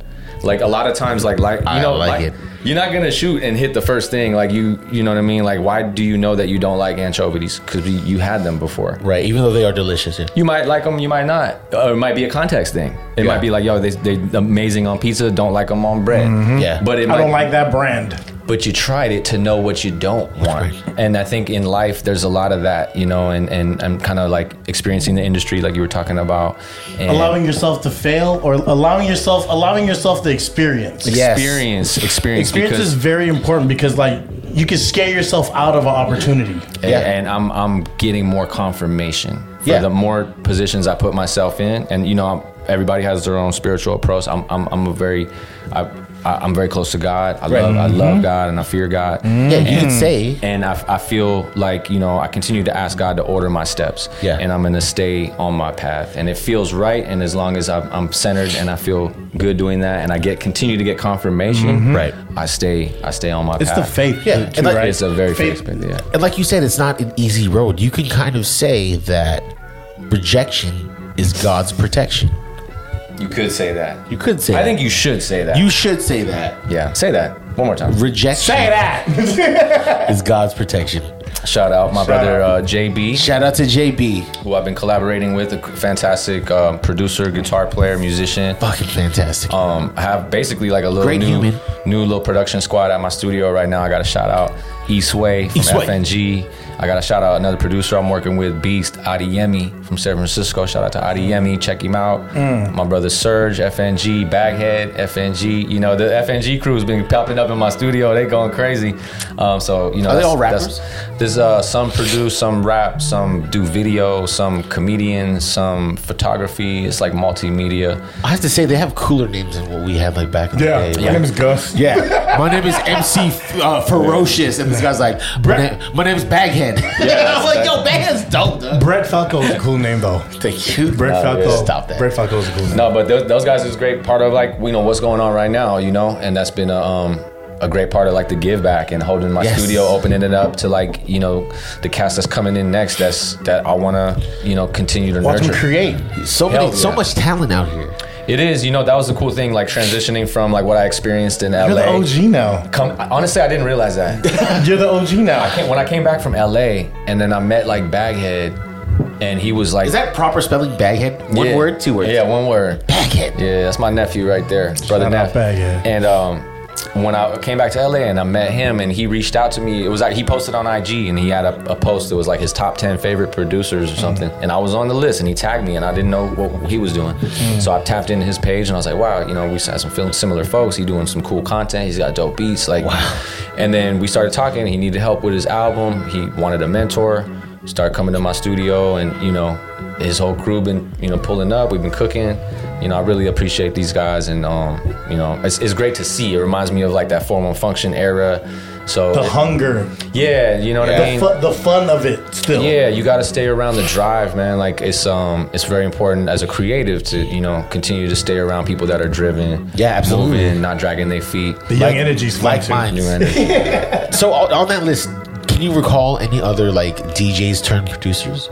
Like a lot of times, like like you I know, like like, it. you're not gonna shoot and hit the first thing. Like you, you know what I mean? Like why do you know that you don't like anchovies? Because you had them before. Right, even though they are delicious. Yeah. You might like them, you might not. Or it might be a context thing. It Yeah. might be like, yo, they they amazing on pizza, don't like them on bread. Yeah. But it I might, don't like that brand. but you tried it to know what you don't want. Right. And I think in life there's a lot of that, you know, and, and I'm kind of like experiencing the industry like you were talking about. And Allowing yourself to fail or allowing yourself allowing yourself to experience. Yes. experience, experience, Experience because is very important because like you can scare yourself out of an opportunity. Yeah. and I'm I'm getting more confirmation for Yeah. the more positions I put myself in, and you know, I'm, everybody has their own spiritual approach. I'm I'm, I'm a very I, I, I'm very close to God. I Right. love I love God and I fear God. Yeah, you could say. And I, I feel like, you know, I continue to ask God to order my steps. Yeah. And I'm going to stay on my path. And it feels right. And as long as I'm, I'm centered and I feel good doing that and I get continue to get confirmation, Right. I stay I stay on my It's path. the faith. Yeah, too, and like- right? It's a very Faith- faith, yeah. And like you said, it's not an easy road. You can kind of say that rejection is God's protection. You could say that. You could say I that. think you should say that. You should say that. yeah, say that one more time. Rejection Say that. is God's protection. Shout out my Shout brother out. uh, J B, Shout out to J B. who I've been collaborating with, a fantastic um, producer, guitar player, musician. Fucking fantastic. Um, I have basically like a little Great new, human. new little production squad at my studio right now. I got to shout out Eastway from Eastway. F N G. I got to shout out another producer I'm working with, Beast Adiyemi from San Francisco. Shout out to Adiyemi, check him out. Mm. My brother Serge, F N G, Baghead, F N G. You know, the F N G crew's been popping up in my studio. They going crazy. Um, so, you know, Are they that's- all rappers? that's- There's uh, some produce, some rap, some do video, some comedians, some photography. It's like multimedia. I have to say they have cooler names than what we had like back in Yeah. the day. My name is Gus. Yeah, my name is M C uh, Ferocious, and this guy's like, my, name, my name is Baghead. Yeah, I'm like, yo, Baghead's dope, dude. Brett Falco is a cool name though. Thank you. Brett Oh, Falco. yeah. Stop that. Brett Falco is a cool name. No, but those, those guys is a great part of like, you know, what's going on right now, you know, and that's been a, um, a great part of like the give back and holding my Yes. studio, opening it up to like, you know, the cast that's coming in next. That's that I want to, you know, continue to Watch them nurture. create. So many, Hell so yeah. much talent out here. It is, you know, that was the cool thing, like transitioning from like what I experienced in L A. You're the O G now. Come, honestly, I didn't realize that. You're the O G now. Came- when I came back from L A and then I met like Baghead, and he was like, Is that proper spelling? Baghead? One Yeah. word, two words. Yeah, one word. Baghead. Yeah, that's my nephew right there, brother Shout out Neff. Baghead. And um, when I came back to L A and I met him, and he reached out to me. It was like he posted on I G, and he had a, a post that was like his top ten favorite producers or something. And I was on the list, and he tagged me, and I didn't know what he was doing. So I tapped into his page, and I was like, wow, you know, we had some film similar folks. He doing some cool content. He's got dope beats, like. Wow. And then we started talking. He needed help with his album. He wanted a mentor. Started coming to my studio, and you know, his whole crew been, you know, pulling up. We've been cooking. You know, I really appreciate these guys, and um, you know, it's, it's great to see. It reminds me of like that four one function era. So The it- hunger. yeah, you know what I The, mean. fu- the fun of it still. Yeah, you got to stay around the drive, man. Like it's um, it's very important as a creative to, you know, continue to stay around people that are driven. Yeah, absolutely. Moving, not dragging their feet. The young energy's fun like too. mine. New energy. So on, on that list, can you recall any other like D Js turned producers?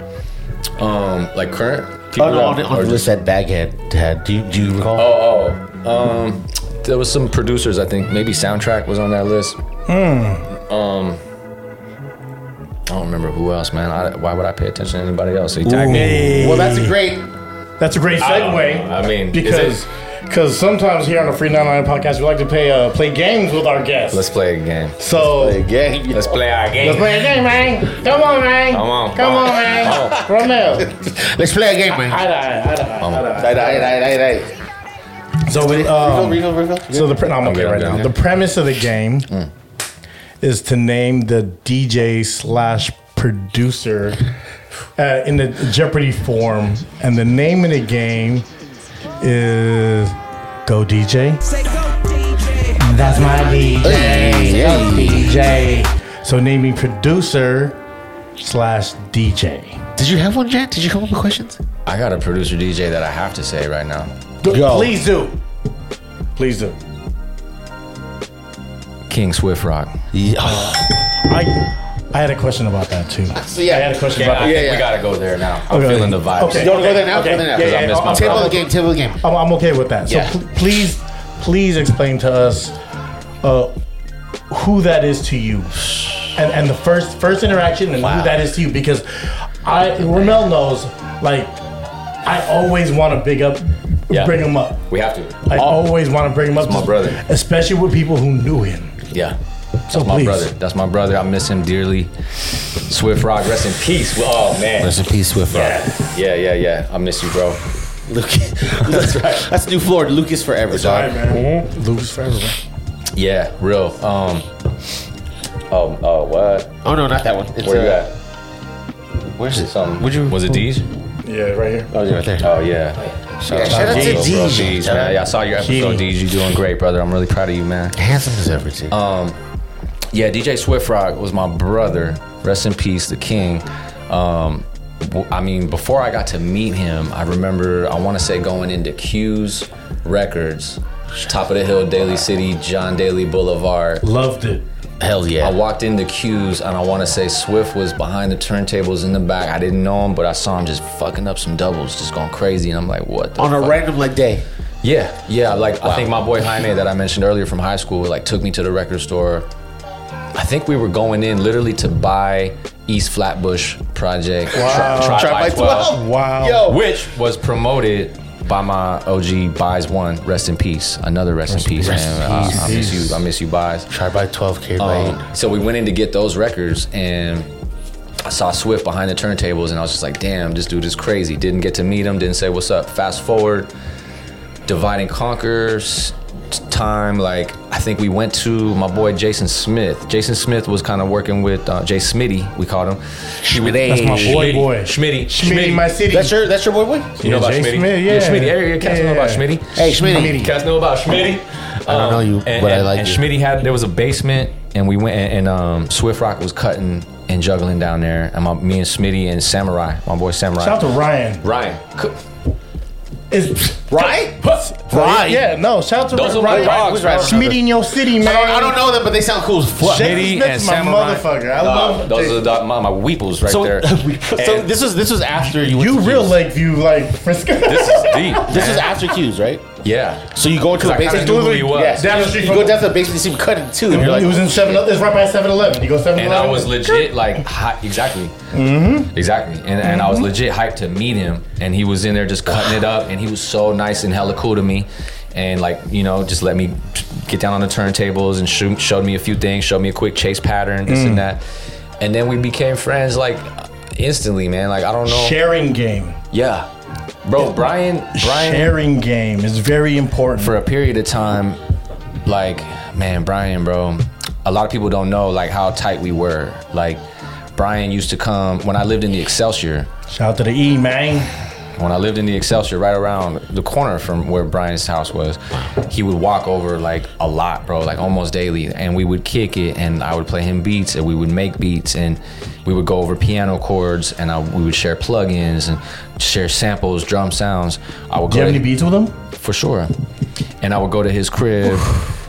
um, like current Oh, people. no, that- on, the- on or the just- list that Baghead had. Do you, do you recall? Oh, oh. Um, there was some producers. I think maybe Soundtrack was on that list. Um, I don't remember who else, man. I, why would I pay attention to anybody else? He tagged me. Hey. Well, that's a great. That's a great I don't segue. know. I mean, is because because sometimes here on the Free ninety-nine podcast we like to play uh, play games with our guests. Let's play a game. so game. Let's play our game. let's play a game, man. Come on, man. Come on. Come on, man. Oh. Romeo. Let's play a game, man. Aye, aye, aye, aye, aye, Right, right, right, right, right. So, um, Rico, Rico, Rico. so the pre- no, I'm okay good, right I'm now. good. The premise of the game is to name the D J slash producer uh, in the Jeopardy form, and the name of the game is Go D J. That's my D J. Hey, Go hey. D J. So naming producer slash D J. Did you have one, Jan? Did you come up with questions? I got a producer D J that I have to say right now. Go. Please do. Please do. King Swift Rock. Yeah. I I had a question about that too. So yeah, I had a question Yeah, about I that. Yeah, think yeah. we gotta go there now. I'm Okay. feeling the vibes. Okay. You want to go there now? Okay. Go there now. Yeah, yeah, I missed yeah. my I'm- Table of I'm- the game. Table of the game. I'm, I'm okay with that. So Yeah. pl- please, please explain to us uh, who that is to you, and and the first first interaction and Wow. who that is to you, because I Ramel knows, like, I always want to big up, Yeah. bring him up. We have to. I always want to bring him up, my brother. especially with people who knew him. Yeah. So That's my please. brother. That's my brother. I miss him dearly. Swift Rock, rest in peace. Oh man. Rest in peace, Swift Rock. Yeah, yeah, yeah. I miss you, bro. Lucas. That's right. That's New Florida. Lucas forever, All dog. right, man. Lucas forever, man. Yeah, real. Um. Oh, oh, what? Oh no, not that one. It's, Where you uh, at? Where's it? Something. Would you? Was it Deej? Yeah, right here. Oh, yeah, right there. Oh yeah. Shout, Yeah, shout out to bro, Deej. Deej, Shout man. out- Yeah, I saw your episode, Deej. Deej. You doing great, brother. I'm really proud of you, man. Handsome as ever, too. Um, yeah, D J Swift Rock was my brother. Rest in peace, the king. Um, w- I mean, before I got to meet him, I remember, I want to say going into Q's Records, top of the hill, Daly City, John Daly Boulevard. Loved it. Hell yeah. I walked into Q's and I want to say Swift was behind the turntables in the back. I didn't know him, but I saw him just fucking up some doubles, just going crazy. And I'm like, what the On a fuck? random like day. Yeah, yeah. Like Wow. I think my boy Jaime that I mentioned earlier from high school, like took me to the record store. I think we were going in literally to buy East Flatbush Project. Wow. Tri- Try by by twelve, twelve. Wow. Yo. which was promoted by my O G Buys One. Rest in peace. Another rest, in peace, rest man. in Uh, peace. I miss you. I miss you, Buys. Try by twelve, carried by eight. Um, so we went in to get those records, and I saw Swift behind the turntables, and I was just like, damn, this dude is crazy. Didn't get to meet him, didn't say what's up. Fast forward, Divide and Conquer s- time, like, I think we went to my boy Jason Smith. Jason Smith was kind of working with uh, Jay Smitty, we called him. Schmitty. That's my boy, boy. Schmitty. Schmitty, my city. That's your, that's your boy, boy? You know Yeah, about Jay Schmitty? Smith, yeah. Schmitty. Hey, cats know about Yeah. Schmitty? Hey, Schmitty. You guys know about Schmitty? I don't know you, and, but I and- like and you. Schmitty had, there was a basement, and we went, and, and um, Swift Rock was cutting and juggling down there. And my, me and Schmitty and Samurai, my boy Samurai. Shout out to Ryan. Ryan. Cook. Is Right? Right? Ryan? Yeah, no. Shout out to Those are Ryan. my dogs, bro. Schmitty in your city, man. I don't, I don't know them, but they sound cool as fuck. Jason Schmitty Smith's and my Samurai. motherfucker. I Uh, love those Jason. are the, dog- my, my weeples right So, there. so And this was this was after you went You to real Q's. Lakeview, like Frisco. this is deep. This man. was after Q's, right? Yeah. So you go into the I kinda basement. knew who he was. Yeah, Down the you, street you from- go down to the basement, you see him cutting too. And you're like, it was in seven. It's right by seven eleven. You go seven And eleven. I was legit like, hi- exactly, mm-hmm. exactly, and, and I was legit hyped to meet him, and he was in there just cutting it up, and he was so nice and hella cool to me, and like, you know, just let me get down on the turntables and shoot, showed me a few things, showed me a quick chase pattern, this and that, and then we became friends like instantly, man. Like I don't know, sharing game. yeah, bro, Brian, Brian, Sharing game is very important. for a period of time, like, man, Brian, bro, a lot of people don't know like how tight we were. Like, Brian used to come when I lived in the Excelsior. Shout out to the E, man. When I lived in the Excelsior, right around the corner from where Brian's house was, he would walk over like a lot, bro, like almost daily, and we would kick it, and I would play him beats, and we would make beats, and we would go over piano chords, and I, we would share plugins and share samples, drum sounds. I would Do go you have to- any beats with him? for sure. And I would go to his crib,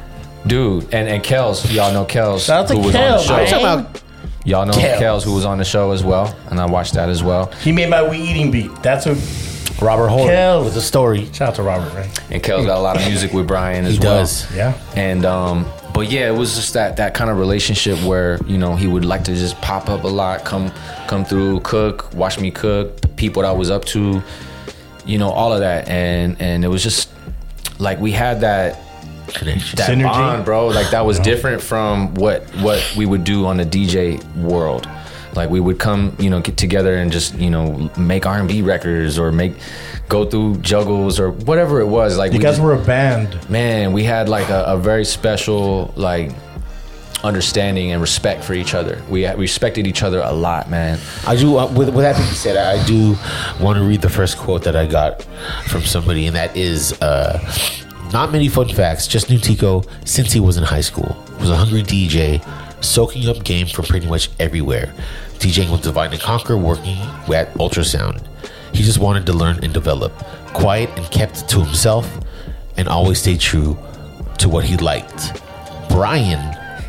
dude. And and Kels, y'all know Kels, Shout out to who was on the Kels, show. man. talking about Y'all know Kels. Kels, who was on the show as well, and I watched that as well. He made my We Eating beat. That's who. Robert Horn Kel. with the story. Shout out to Robert, right? And Kels got a lot of music with Brian as He well. does. Yeah. And um, but yeah, it was just that that kind of relationship where, you know, he would like to just pop up a lot, come come through, cook, watch me cook, peep what I was up to, you know, all of that. And and it was just like we had that Connection. that Synergy. bond, bro. Like that was different from what what we would do on the D J world. Like we would come, you know, get together and just, you know, make R and B records or make go through juggles or whatever it was. Like You we guys just- were a band. man, we had like a, a very special like understanding and respect for each other. We we respected each other a lot, man. I do. Uh, with, with that being said, I do want to read the first quote that I got from somebody, and that is, uh, "Not many fun facts. Just knew Tico since he was in high school. Was a hungry D J, soaking up game from pretty much everywhere. DJing with Divide and Conquer, working at Ultrasound. He just wanted to learn and develop. Quiet and kept to himself, and always stayed true to what he liked. Brian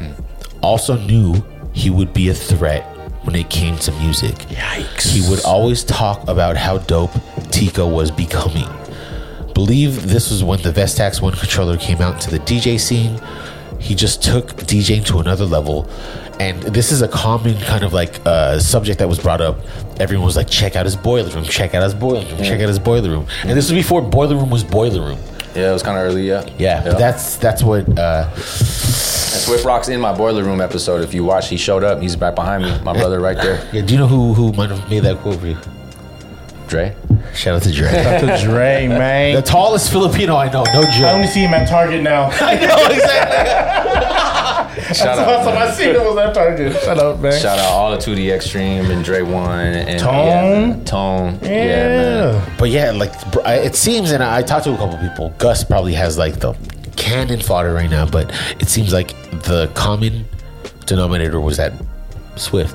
also knew he would be a threat when it came to music. Yikes. He would always talk about how dope Tico was becoming. believe this was when the Vestax One controller came out to the D J scene. He just took DJing to another level. And this is a common kind of like uh, subject that was brought up. Everyone was like, check out his boiler room, check out his boiler room, check out his boiler room. And this was before boiler room was boiler room. Yeah, it was kind of early, yeah. Yeah, but that's that's what... Uh, and Swift Rock's in my boiler room episode. If you watch, he showed up. He's back behind me. My brother right there. Yeah, do you know who, who might have made that quote for you? Dre. Shout out to Dre. Shout out to Dre, man. The tallest Filipino I know, no joke. I only see him at Target now. I know, exactly. Shout That's the last time I seen him was at Target. Shut up, man. Shout out all the two D Extreme and Dre One and Tone. Yeah, man. Tone. Yeah. Yeah, man. But yeah, like br- I- it seems, and I talked to a couple people. Gus probably has like the cannon fodder right now, but it seems like the common denominator was that Swift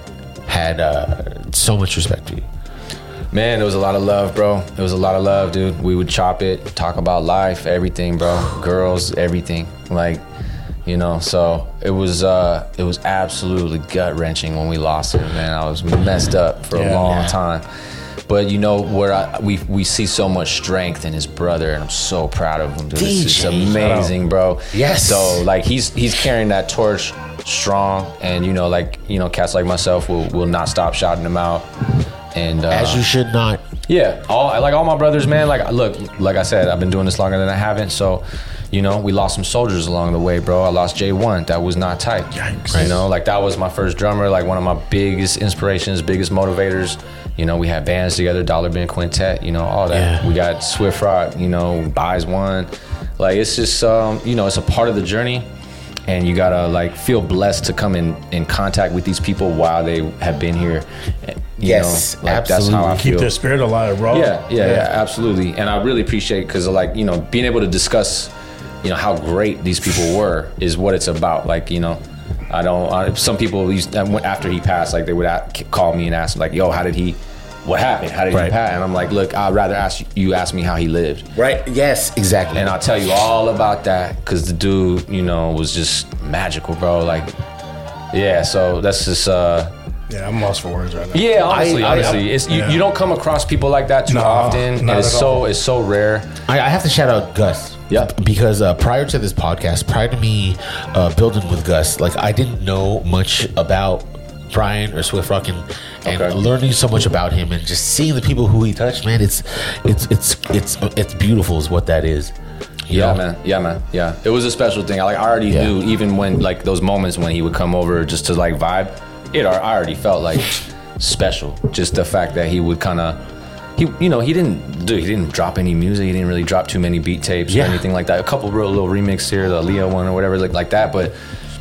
had uh, so much respect for you. Man, there was a lot of love, bro. There was a lot of love, dude. We would chop it, talk about life, everything, bro. Girls, everything. Like, you know, so it was uh it was absolutely gut wrenching when we lost him, man. I was messed up for Yeah, a long yeah. time. But you know where I, we we see so much strength in his brother, and I'm so proud of him, dude. It's, it's D J, amazing, bro. Yes. So like he's he's carrying that torch strong, and you know, like you know, cats like myself will will not stop shouting him out. And uh, As you should not. yeah, all like all my brothers, man. Like, look, like I said, I've been doing this longer than I haven't. So, you know, we lost some soldiers along the way, bro. I lost J one. That was not tight. Yikes. You know, like that was my first drummer. Like one of my biggest inspirations, biggest motivators. You know, we had bands together, Dollar Bin Quintet. You know, all that. Yeah. We got Swift Rock. You know, Buys One. Like it's just, um, you know, it's a part of the journey. And you gotta like feel blessed to come in, in contact with these people while they have been here. You Yes, know, like that's how I Keep feel. their spirit alive, bro. Yeah, yeah, yeah, absolutely. And I really appreciate because, like, you know, being able to discuss, you know, how great these people were is what it's about. Like, you know, I don't. I, some people used after he passed, like they would a- call me and ask, like, "Yo, how did he? What happened? How did Right. he pass?" And I'm like, "Look, I'd rather ask you ask me how he lived." Right? Yes, exactly. And I'll tell you all about that because the dude, you know, was just magical, bro. Like, yeah. So that's just. uh Yeah, I'm lost for words right now. Yeah, honestly, I- I- honestly, it's you, yeah. you don't come across people like that too No, often, and not it's at so all. it's so rare. I, I have to shout out Gus. Yeah. Because uh, prior to this podcast, prior to me uh, building with Gus, like I didn't know much about Brian or Swift Rock, and, and Okay. learning so much about him and just seeing the people who he touched, man, it's it's it's it's it's beautiful, is what that is. You Yeah, know? man. Yeah, man. Yeah, it was a special thing. I like I already Yeah. knew, even when like those moments when he would come over just to like vibe, it al- I already felt like special. Just the fact that he would kind of. He, you know, he didn't do. He didn't drop any music. He didn't really drop too many beat tapes Yeah. or anything like that. A couple real little remix here, the Leo one or whatever, like like that. But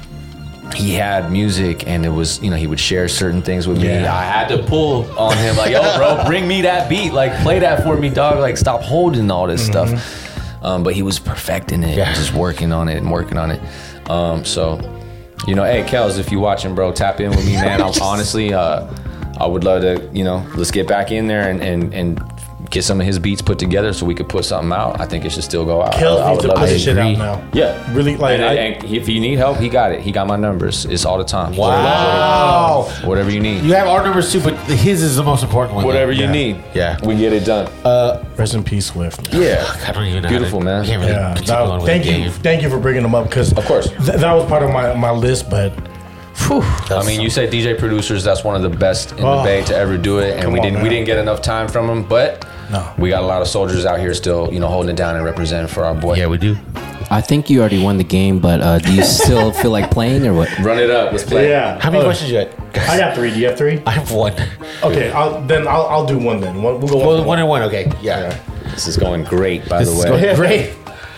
he had music, and it was, you know, he would share certain things with me. Yeah. I had to pull on him, like, yo, bro, bring me that beat, like, play that for me, dog. Like, stop holding all this stuff. Um, but he was perfecting it, Yeah. just working on it and working on it. Um, so, you know, hey, Kels, if you watching, bro, tap in with me, man. I'm honestly, uh, I would love to, you know, let's get back in there and, and, and get some of his beats put together so we could put something out. I think it should still go out. Kills I, I needs would to love put to his shit agree. out now. Yeah. Really, like, and, I- and if you need help, he got it. He got my numbers. It's all the time. Wow. Whatever, whatever you need. You have our numbers too, but his is the most important one. Whatever you Yeah. need. Yeah. We get it done. Rest in peace, Swift. yeah. I don't even know. Beautiful, how to, man. I can't really Yeah, continue on that, with thank the you, game. thank you for bringing them up because Of course. th- that was part of my, my list. But whew, I mean, you said D J producers. That's one of the best in Oh, the Bay to ever do it, and come we on, didn't we man. didn't get enough time from him. But No. we got a lot of soldiers out here still, you know, holding it down and representing for our boy. Yeah, we do. I think you already won the game, but uh, do you still feel like playing or what? Run it up. Let's play. yeah. How many Oh, questions you got? I got three. Do you have three? I have one. Okay, I'll, then I'll, I'll do one then. One, we'll go Well, one. one and one. Okay. Yeah. This is going great, by This the is way. going great.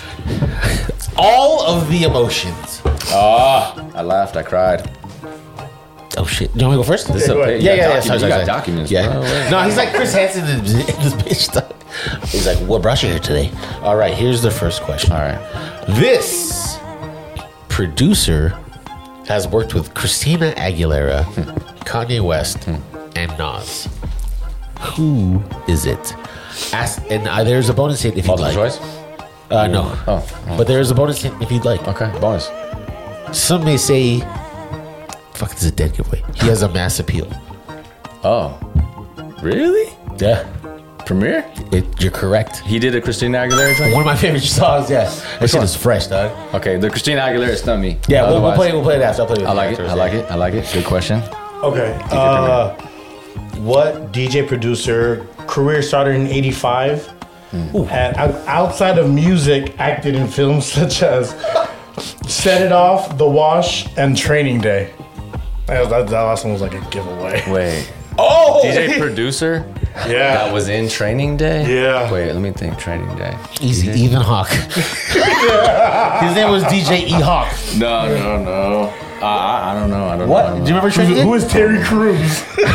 All of the emotions. Ah, I laughed. I cried. Oh shit! Do you want me to go first? This is go a ahead. page. Yeah, You yeah, got yeah. docu- Sorry, you sorry, got sorry. documents. Yeah. bro. Wait. No, he's like Chris Hansen in this in this bitch stuff. He's like, what brought you here today? All right, here's the first question. All right. This producer has worked with Christina Aguilera, Kanye West, and Nas. Who is it? Ask, and uh, there's a bonus hit if you'd Multiple like. choice. Uh, no. Oh, oh. But there's a bonus hit if you'd like. Okay. Bonus. Some may say, fuck, this is a dead giveaway. He has a mass appeal. Oh, really? Yeah. Premiere? It, you're correct. He did a Christina Aguilera joint? One of my favorite songs, yeah. That shit one? is fresh, dog. Okay, the Christina Aguilera stunned me. Yeah, we'll, we'll Otherwise- play. We'll play it after. I'll play it. I like it. I like it. I like it. Good question. Okay. Uh, what D J producer career started in eighty-five and out- outside of music acted in films such as Set It Off, The Wash, and Training Day? That, that, that last one was like a giveaway. Wait. Oh, D J producer Yeah. that was in Training Day? Yeah. Wait, let me think. Training Day. easy. Ethan Hawke. His name was D J E Hawk. No, no, no. Uh, I, I don't know. I don't What? know. Do you remember Training Day? Who is Terry Crews?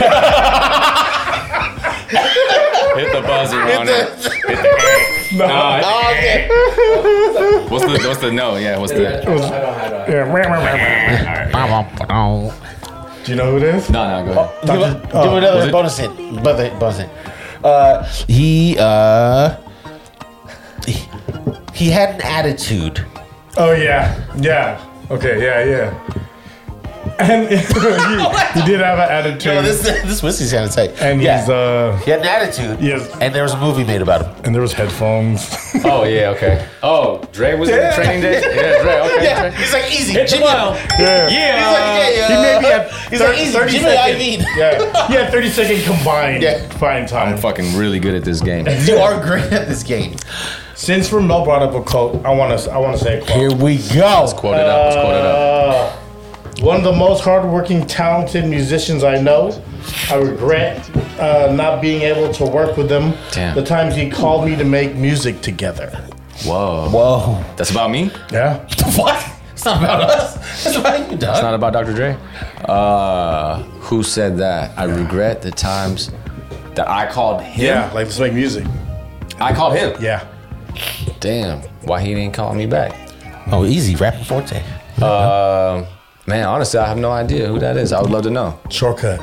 Hit the buzzer on it. Hit the no. Oh, okay. What's the what's the no? Yeah, what's the Do you know who it is? No, no, go ahead. Give, a, give oh, another it- bonus hint. Bonus, bonus hint. Uh, he uh, he, he had an attitude. Oh yeah, yeah. Okay, yeah, yeah. And he, he did have an attitude. No, this this whiskey's kind of tight. and yeah. he's uh, he had an attitude. Yes. And there was a movie made about him. and there was headphones. Oh yeah, okay. Oh, Dre was in Yeah. Training Day. Yeah, Dre. Okay. Yeah, Dre. he's like easy. Hit the Jimmy. mile. yeah. Yeah. He's like, yeah, yeah. He maybe had He's thir- like easy. thirty Jimmy seconds. Iovine. Yeah, he had thirty second combined Yeah. fine time. I'm fucking really good at this game. You are great at this game. Since Ramel brought up a quote, I want to I want to say a quote. Here we go. Quote it up. Let's quote it up. Uh, one of the most hardworking, talented musicians I know. I regret uh, not being able to work with them. Damn. The times he called me to make music together. Whoa. Whoa. That's about me. Yeah. What? It's not about us. It's about you, dog. It's not about Doctor Dre. Uh, who said that? I regret the times that I called him. Yeah, like let's make music. I called him. Yeah. Damn. Why he didn't call me back? Oh, easy. Rapping Forte. Um, man, honestly, I have no idea who that is. I would love to know. Shortcut.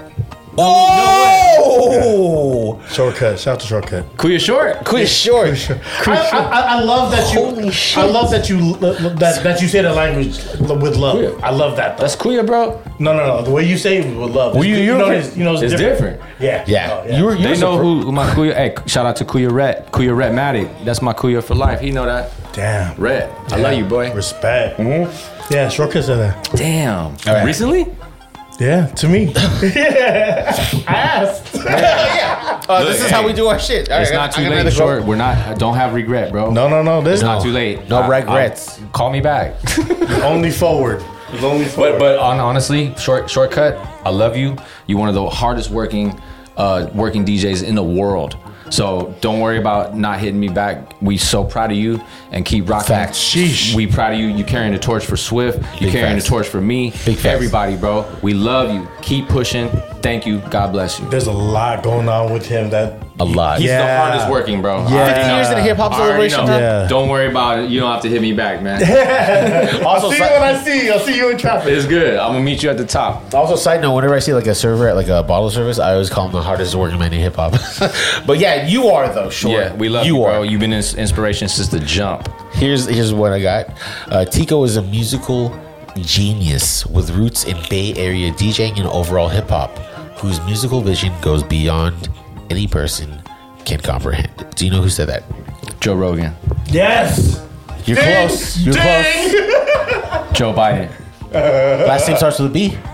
Oh! Shortcut. Shout out to Shortcut. Kuya Short. Quit short. I, I, I love that you. Holy shit. I love that you that that you say the language with love. I love that. Though. That's Kuya, bro. No, no, no. The way you say it with love. Well, you- you you're know, okay. it's, you know, it's, It's different. different. Yeah. Yeah. Oh, You were, you They were know surpri- who, who my Kuya. Hey, shout out to Kuya Ret. Kuya Ret Matic. That's my Kuya for life. He know that. Damn. Ret. I love you, boy. Respect. Mm-hmm. Yeah, Shortcut said that. Damn. right. Recently? Yeah, to me. yeah. I asked. Uh, this is how we do our shit. All It's right, not I too got late. another Short. quote. We're not. I don't have regret, bro. No, no, no. This It's not too late. No I- regrets. I'll- call me back. only forward. It's only forward. But but on, honestly, short shortcut. I love you. You're one of the hardest working, uh, working D Js in the world. So don't worry about not hitting me back. We so proud of you and keep rocking. Facts. Sheesh. We proud of you. You carrying the torch for Swift. You Big carrying facts. the torch for me. Big facts. Everybody, bro. We love you. Keep pushing. Thank you. God bless you. There's a lot going on with him that. A lot. He's the Yeah. hardest working, bro. Yeah. I already fifty know. years in a hip hop I already celebration. know. Yeah. Don't worry about it. You don't have to hit me back, man. I'll see you when I see you. I'll see you in traffic. It's good. I'm gonna meet you at the top. Also, side note, whenever I see like a server at like a bottle service, I always call him the hardest working man in hip hop. But yeah, you are though, sure. Yeah, we love you, you bro. are. You've been ins- inspiration since the jump. Here's here's what I got. Uh, Tico is a musical genius with roots in Bay Area DJing and overall hip hop, whose musical vision goes beyond any person can comprehend. Do you know who said that? Joe Rogan, Yes. You're Ding! close. You're Ding! Joe Biden. close. Last name starts with a B.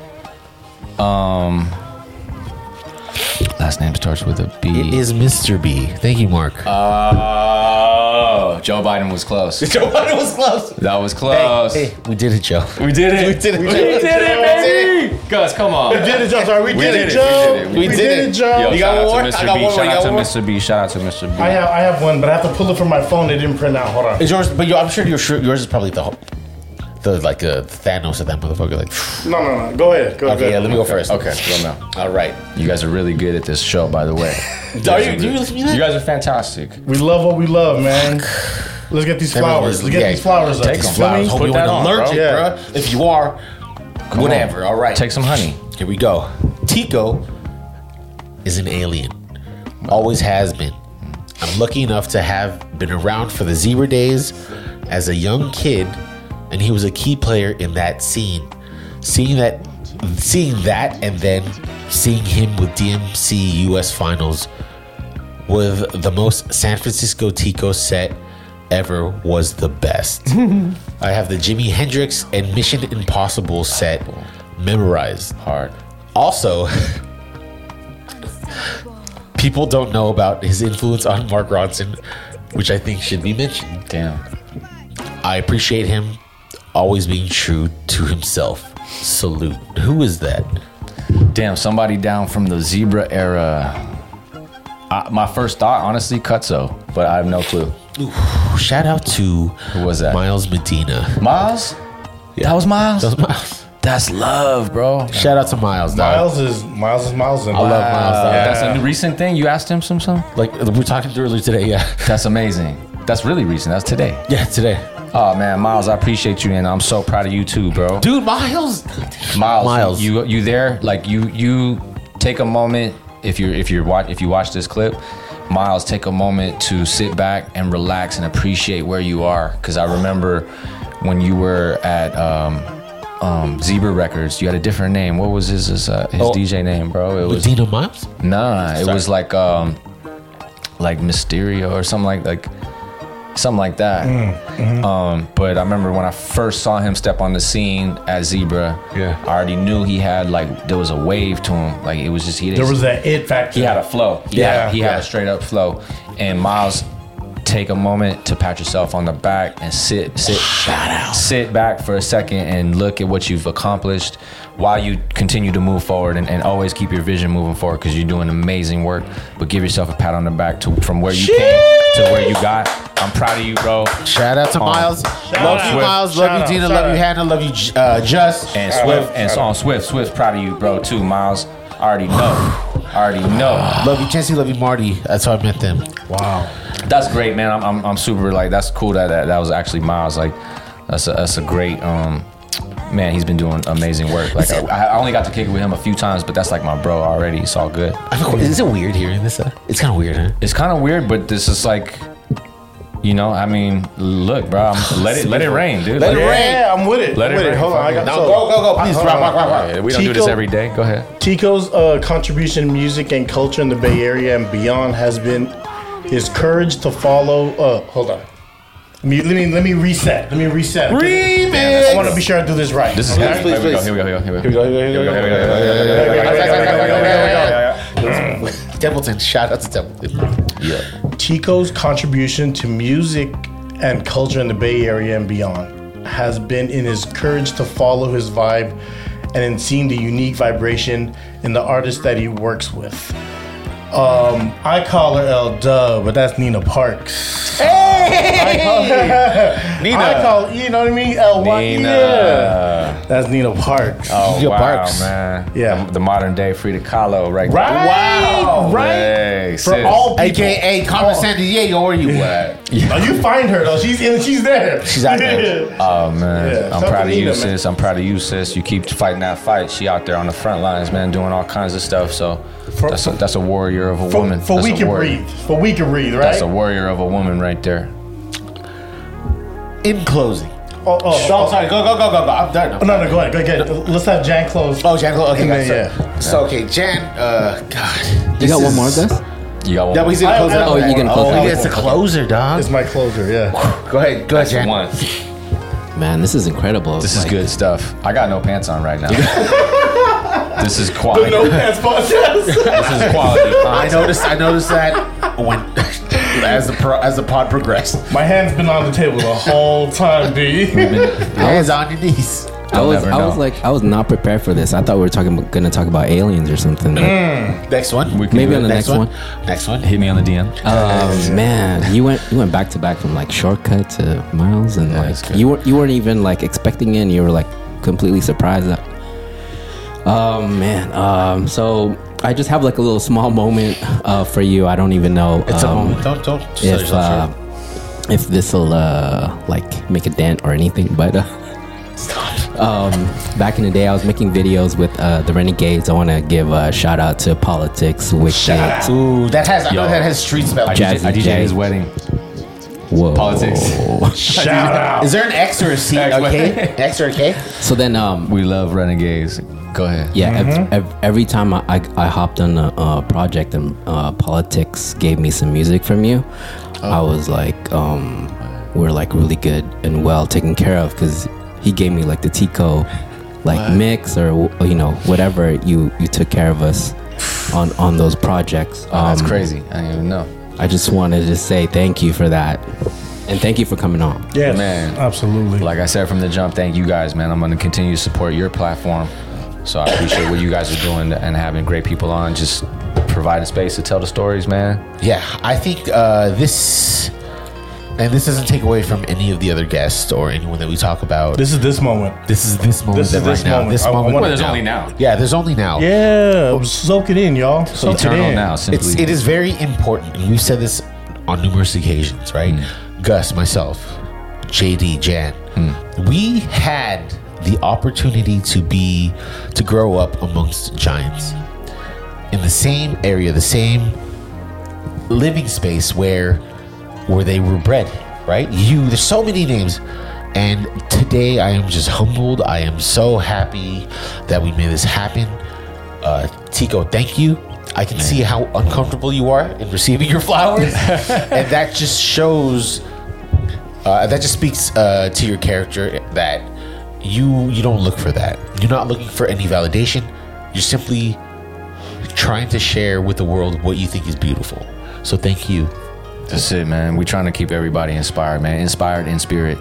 Last name starts with a B. It is Mister B. Thank you, Mark. Oh, Joe Biden was close. Joe Biden was close. That was close. Hey, hey, we did it, Joe. We did it. We did it. We We did did it, baby. Gus, come on. We did it, Joe. Sorry, we, We did, did it, it, Joe. we did it, we We did did it. it, Joe. Yo, You shout got out one more? to Mister I got B. one more. Shout You out got to one more? Mister B. Shout out to Mister B. I have, I have one, but I have to pull it from my phone. It didn't print out. Hold on. Is yours? But you, I'm sure your shirt, yours is probably the, the like uh, Thanos of that motherfucker. Like, No, no, no. Go ahead. Go okay, ahead. yeah, let me go first. Okay, go now. All right. You guys are really good at this show, by the way. Are you? Do you listen to that? You guys are fantastic. We love what we love, man. Let's get these flowers. Let's get Yeah, these flowers up. take You them. feel me? Flowers. Hope Put you that weren't on, allergic, bro. bro. If you are, whatever. All right. Take some honey. Here we go. Tico is an alien. Always has been. I'm lucky enough to have been around for the Zebra days as a young kid, and he was a key player in that scene. Seeing that, seeing that, and then seeing him with D M C U S Finals with the most San Francisco Tico set ever was the best. I have the Jimi Hendrix and Mission Impossible set memorized. Hard. Also, people don't know about his influence on Mark Ronson, which I think should be mentioned. Damn. I appreciate him always being true to himself. Salute. Who is that? Damn, somebody down from the Zebra era. I, my first thought, honestly, Cutso, but I have no clue. Ooh, shout out to Who was that? Miles Medina. Miles? Yeah. That was Miles? That was Miles. That's love, bro. Shout out to Miles. Dog. Miles is Miles is Miles. I love Miles. Dog. Yeah. That's a new recent thing. You asked him some something? Like we were talking earlier today. Yeah. That's amazing. That's really recent. That's today. Yeah, today. Oh man, Miles, I appreciate you, and I'm so proud of you too, bro. Dude, Miles. Miles, Miles. you you there? Like you you take a moment if you're if you're watch if you watch this clip. Miles, take a moment to sit back and relax and appreciate where you are. Because I remember when you were at um, um, Zebra Records, you had a different name. What was his his, uh, his Oh. D J name, bro? It was Medina Miles. nah. It Sorry. was like um, like Mysterio or something like like something like that. Um, but I remember when I first saw him step on the scene at Zebra. Yeah. I already knew he had like there was a wave to him. Like it was just he. There was that it factor. He had a flow. He Yeah, had, he yeah. had a straight up flow. And Miles, take a moment to pat yourself on the back and sit, sit, shout out, sit back for a second and look at what you've accomplished while you continue to move forward and, and always keep your vision moving forward because you're doing amazing work. But give yourself a pat on the back to from where you came to where you got. I'm proud of you, bro. Shout out to Um, Miles. shout Love out. you, Miles. Shout Love out. you, Dina. Shout Love out. you, Hannah. Love you, uh, Just. And Shout Swift out. and Shout on out. Swift, Swift, proud of you, bro, too, Miles. I already know. I already know. Love you, Chancey. Love you, Marty. That's how I met them. Wow. That's great, man. I'm, I'm, I'm super like that's cool that, that that was actually Miles. Like that's a that's a great um man. He's been doing amazing work. Like I, I only got to kick it with him a few times, but that's like my bro already. It's all good. Is it weird hearing this? Uh? It's kind of weird, huh? It's kind of weird, but this is like, you know, I mean, look, bro, I'm, let it let it rain, dude. Let it rain. Yeah, I'm with it. Let I'm it with rain. Hold on, I got No, so- go, go, go. Please, Hold rock, on. rock, rock, rock. Yeah, we don't do this Tico- every day. Go ahead. Tico's uh, contribution to music and culture in the Bay Area and beyond has been his courage to follow. Uh, hold on. Let me, let me let me reset. Let me reset. Remix. I want to be sure I do this right. This is okay? good. please, Here we go. please. Here we go. Here we go. Here we go. Here we go. Here we go. Here we go. Templeton. Shout out to Templeton. Yeah. Tico's contribution to music and culture in the Bay Area and beyond has been in his courage to follow his vibe and in seeing the unique vibration in the artists that he works with. Um, I call her L Dub, but that's Nina Parks. I call her, Nina. I call, you know what I mean? L Y. Nina. Yeah. That's Nina Parks. Oh Nina wow, Parks. man. Yeah. The, the modern day Frida Kahlo, right? Right. Wow. Right. Hey, For sis. all people. A K A Carmen Oh. San Diego, where you at? Oh, you find her though. She's in. She's there. She's out there. Oh man, Yeah, I'm shout proud to of you, Nina, man. sis. I'm proud of you, sis. You keep fighting that fight. She out there on the front lines, man, doing all kinds of stuff. So For- that's a, that's a warrior of a For, woman. for That's we a can warrior. breathe. For we can breathe, right? That's a warrior of a woman right there. In closing. oh, oh, Oh, oh, sorry. Go, go, go, go, go. I'm done. I'm Oh, no, done. no, go ahead, go ahead. Let's have Jan close. Oh, Jan. Okay, And then, guys, so, yeah. so okay, Jan. Uh, God. You this got one is- more, Gus? You got one. Yeah, more? he's gonna I- close it I- out. Oh, you gonna close oh, it out? it's a closer, dog. It's my closer, yeah. Go ahead. Go ahead, That's Jan. one. Man, this is incredible. This is Like, good stuff. I got no pants on right now. This is quality. No Pants Podcast. This is quality I content. noticed. I noticed that when as the pro, as the pod progressed. My hand's been on the table the whole time, B. Hands on your knees. I was, never I was know. like, I was not prepared for this. I thought we were talking, going to talk about aliens or something. Next one. We can Maybe do on it. the next one. Next one. Hit me on the D M. Um, man, you went, you went back to back from like Shortcut to Miles, and that's like good. you weren't, you weren't even like expecting it. And you were like completely surprised. That, oh man. Um, so I just have like a little small moment uh, for you. I don't even know. It's a um, moment. Don't don't. sell if yourself uh, short. if this will uh, like make a dent or anything, but uh, um, back in the day, I was making videos with uh, the Renegades. I want to give a shout out to Politics, Wicked. Ooh, that has. I know Yo. that has street smell. I Jazzy D J I D J'd J. his wedding. Whoa. Politics. Shout out. Is there an X or a C? X, Okay, X or a K? So then, um, We love renegades. Go ahead. yeah, ev- ev- every time I, I, I hopped on a, uh project and uh, Politics gave me some music from you, I was like, um, we're like really good and well taken care of because he gave me like the Tico like What? mix or you know whatever you you took care of us on on those projects. Oh, that's Um, crazy. I didn't even know. I just wanted to say thank you for that, and thank you for coming on. Yes, Man. absolutely. Like I said from the jump, thank you guys, man. I'm going to continue to support your platform. So I appreciate what you guys are doing and having great people on, just providing space to tell the stories, man. Yeah, I think uh, this, and this doesn't take away from any of the other guests or anyone that we talk about. this is this moment. This is this moment. This is that this right now. moment. This I- I moment. wanna- right There's only now. Yeah, there's only now. Yeah, soak it in, y'all. Soak it Eternal in. now, simply. It's it is very important, and we've said this on numerous occasions, right? Gus, myself, J D, Jan, we had the opportunity to be to grow up amongst giants in the same area, the same living space where where they were bred, right? You, there's so many names. And today I am just humbled. I am so happy that we made this happen. Uh, Tico, thank you. I can see how uncomfortable you are in receiving your flowers. And that just shows, uh, that just speaks uh, to your character that you you don't look for that. You're not looking for any validation. You're simply trying to share with the world what you think is beautiful. So thank you. That's it, man. We're trying to keep everybody inspired, man. Inspired in spirit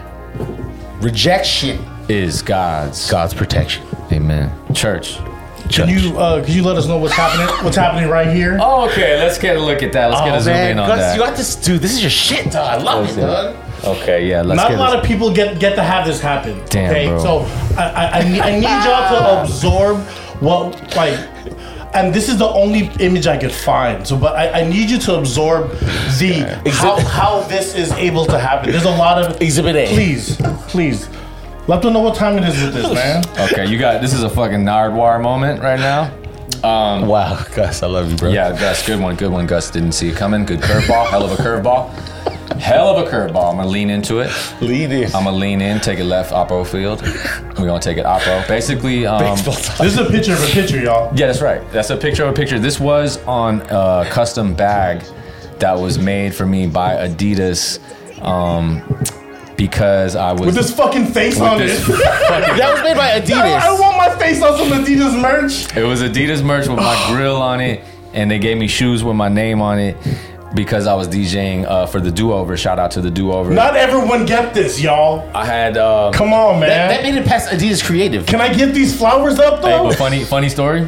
Rejection, is God's. God's protection. Amen. Church. Can you uh, can you let us know what's happening? What's happening right here? Oh, okay, let's get a look at that. Let's get a zoom in on Gus, that. you got this, dude. This is your shit, dog. I love it, dog. Okay, yeah, let's Not get a lot this. of people get get to have this happen. Damn, okay, bro. so I, I, I need, I need y'all to absorb what like, and this is the only image I could find. So, but I, I need you to absorb the how how this is able to happen. There's a lot of Exhibit A. Please, please, let them know what time it is with this, man. Okay, you got this is a fucking Nardwar moment right now. Um, Wow, Gus, I love you, bro. yeah, Gus, good one, good one. Gus didn't see it coming. Good curveball, hell of a curveball, hell of a curveball. I'm gonna lean into it. lean in. I'm gonna lean in, take it left, oppo field. We're gonna take it oppo. Basically, um, This is a picture of a picture, y'all. yeah, that's right. That's a picture of a picture. This was on a custom bag that was made for me by Adidas, um, because I was With this fucking face on this it. fucking- That was made by I, I Adidas. want my face on some Adidas merch. It was Adidas merch with my grill on it, and they gave me shoes with my name on it because I was DJing uh, for the Do Over. Shout out to the Do Over. Not everyone get this, y'all. I had. Um, Come on, man. That, that made it past Adidas Creative. Can I get these flowers up hey, though? but funny, funny story.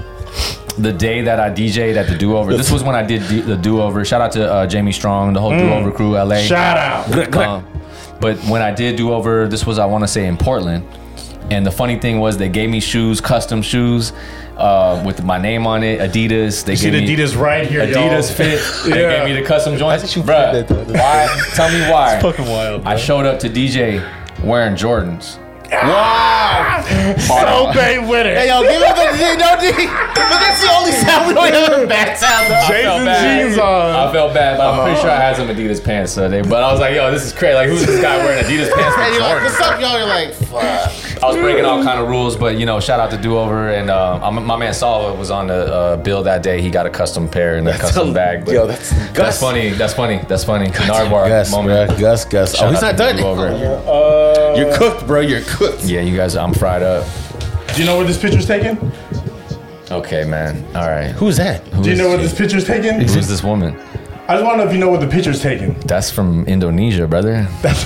The day that I D J'd at the Do Over, this was when I did D- the Do Over. Shout out to uh, Jamie Strong, the whole Do Over crew, L A. Shout out. Um, but when I did Do Over, this was I want to say in Portland, and the funny thing was they gave me shoes, custom shoes, uh, with my name on it, Adidas. They See gave the me Adidas right here, Adidas y'all. fit. They Yeah. gave me the custom joints. think you Bruh, put that, though. why? Tell me why. Fucking wild. I showed up to D J wearing Jordans. Wow. So bait with it. Hey, yo, give him the no D. But that's the only sound we don't have a bad sound. I Jason felt bad. jeans on. I felt bad, but I'm pretty sure I had some Adidas pants Sunday. But I was like, yo, this is crazy. Like, who's this guy wearing Adidas pants And with you're like, what's Jordans? up, y'all? You're like, fuck. I was breaking all kind of rules, but you know, shout out to Do Over, and uh, I'm- my man Salva was on the uh, bill that day. He got a custom pair and a custom a- bag. But yo, that's- that's Gus. funny. That's funny. That's funny. Nardwar Gus, moment. bro. Gus, Gus. Shout Oh, he's out not to done. Do Over. You're cooked, bro. You're cooked. Yeah, you guys, I'm fried up. Do you know where this picture's taken? Okay, man. All right. Who's that? Do you know where this picture's taken? Who's this woman? I just want to know if you know where the picture's taken. That's from Indonesia, brother.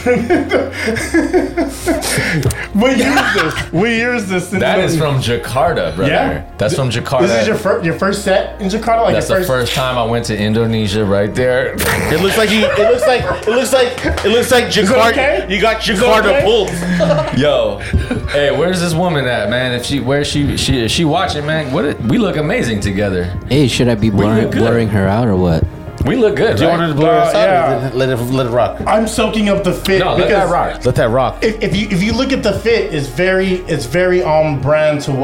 What year is this? What year is this? That is from Jakarta, brother. Yeah? That's from Jakarta. This is your first your first set in Jakarta. Like That's your the first. first time I went to Indonesia, right there. It looks like you. It looks like. It looks like. It looks like Jakarta. okay? You got it Jakarta okay? pulled. Yo, hey, where's this woman at, man? If she, where she, she, is she watching, man? What? We look amazing together. Hey, should I be blurring, look good. blurring her out or what? We look good. Do you right? want her to blur us Uh, out? yeah. Or let, it, let it let it rock. I'm soaking up the fit No, let because that rock. Let that rock. If, if you if you look at the fit, it's very it's very on brand to what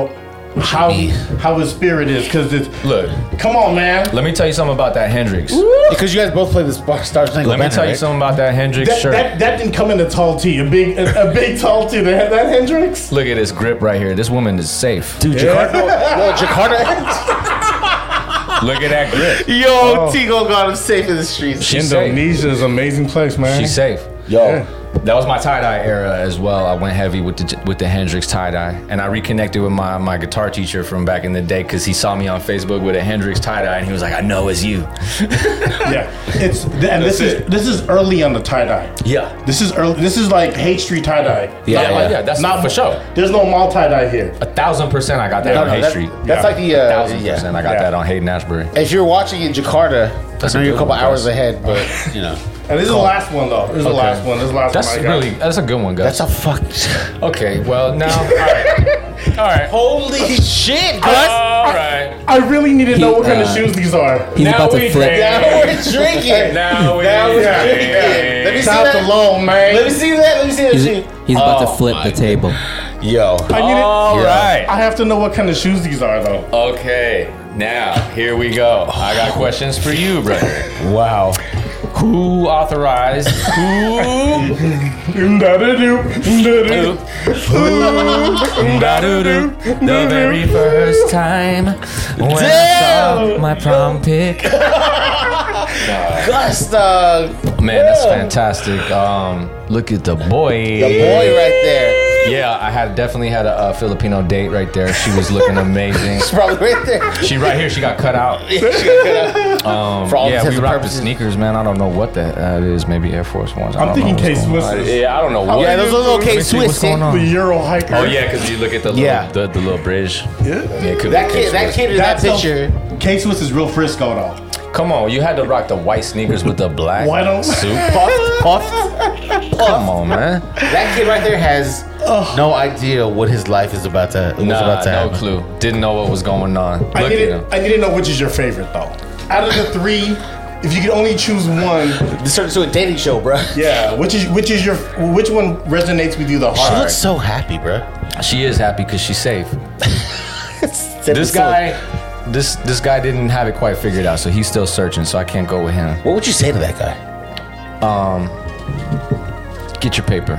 how Me. how his spirit is, because it's Look, come on, man. let me tell you something about that Hendrix. Because you guys both play the Star Star Spangled Let me Banner, tell you right? something about that Hendrix That, shirt. that, that didn't come in a tall tee, a big a, a big tall tee. That, that Hendrix. Look at this grip right here. This woman is safe. Dude, Jakarta. Yo, Jakarta. Look at that grip. Yo, Oh. Tigo got him safe in the streets. She's safe. Indonesia is an amazing place, man. She's safe. Yo. Yeah. That was my tie-dye era as well. I went heavy with the with the Hendrix tie-dye. And I reconnected with my, my guitar teacher from back in the day because he saw me on Facebook with a Hendrix tie-dye and he was like, I know it's you. Yeah, it's and this That's is it. this is early on the tie dye. Yeah. This is early. This is like Haight Street tie dye. Yeah, Not yeah, like- yeah, that's for sure. There's no mall tie dye here. A thousand percent I got that No, on no, Hay that- Street. That's Yeah. like the. Uh, Thousand yeah. percent I got Yeah. that on Hayden Ashbury. If you're watching in Jakarta, That's I know a you're a good couple one, hours guys. ahead, but you know. And this is the last one though. This is the Okay. last one. This is the last That's one. I got. really, that's a good one, guys. That's a fuck. Okay, well, now, all right. All right. Holy shit, Gus! All right. I really need to know what kind of uh, shoes these are. He's Now about to we flip. drink. Now we're drinking. Now we Now we're Yeah. drinking. Let me see Top that. alone, man. Let me see that. Let me see that He's, shit. he's about to Oh flip my the table. Yo. I need All it. right. I have to know what kind of shoes these are though. Okay, now here we go. I got questions for you, brother. Wow. Who authorized? Who? Da-da-doo, da-da-doo. Da-doo-doo. The very first time when I Damn. saw my prom pic. Gus, dog. Man, that's fantastic. Um, look at the boy. The boy right there. Yeah, I had definitely had a, a Filipino date right there. She was looking amazing. It's probably right there. She right here. She got cut out. Um, For all yeah, intents we and rocked the purposes. sneakers, man. I don't know what that uh, is. Maybe Air Force Ones. I I'm don't thinking know what's K going on. Swisses. Yeah, I don't know what. Yeah, those are little Let K me see what's Swiss. going on. The Euro hiker. Oh yeah, because you look at the little, Yeah. the, the little bridge. Yeah. Yeah, it could That be kid, that K-Swiss. kid in that That's picture. K Swiss is real Frisco though. Come on, you had to rock the white sneakers with the black Why don't- suit. Puffed, puffed. Come on, man. That kid right there has no idea what his life is about to. Was Nah, about to no happen. clue. Didn't know what was going on. Look I at need him. to, I need to know which is your favorite though. Out of the three, if you could only choose one, This turned into a dating show, bro. She yeah, which is which is your which one resonates with you the hardest? looks so happy, bro. She is happy because she's safe. This guy, this this guy didn't have it quite figured out, so he's still searching. So I can't go with him. What would you say to that guy? Get your paper.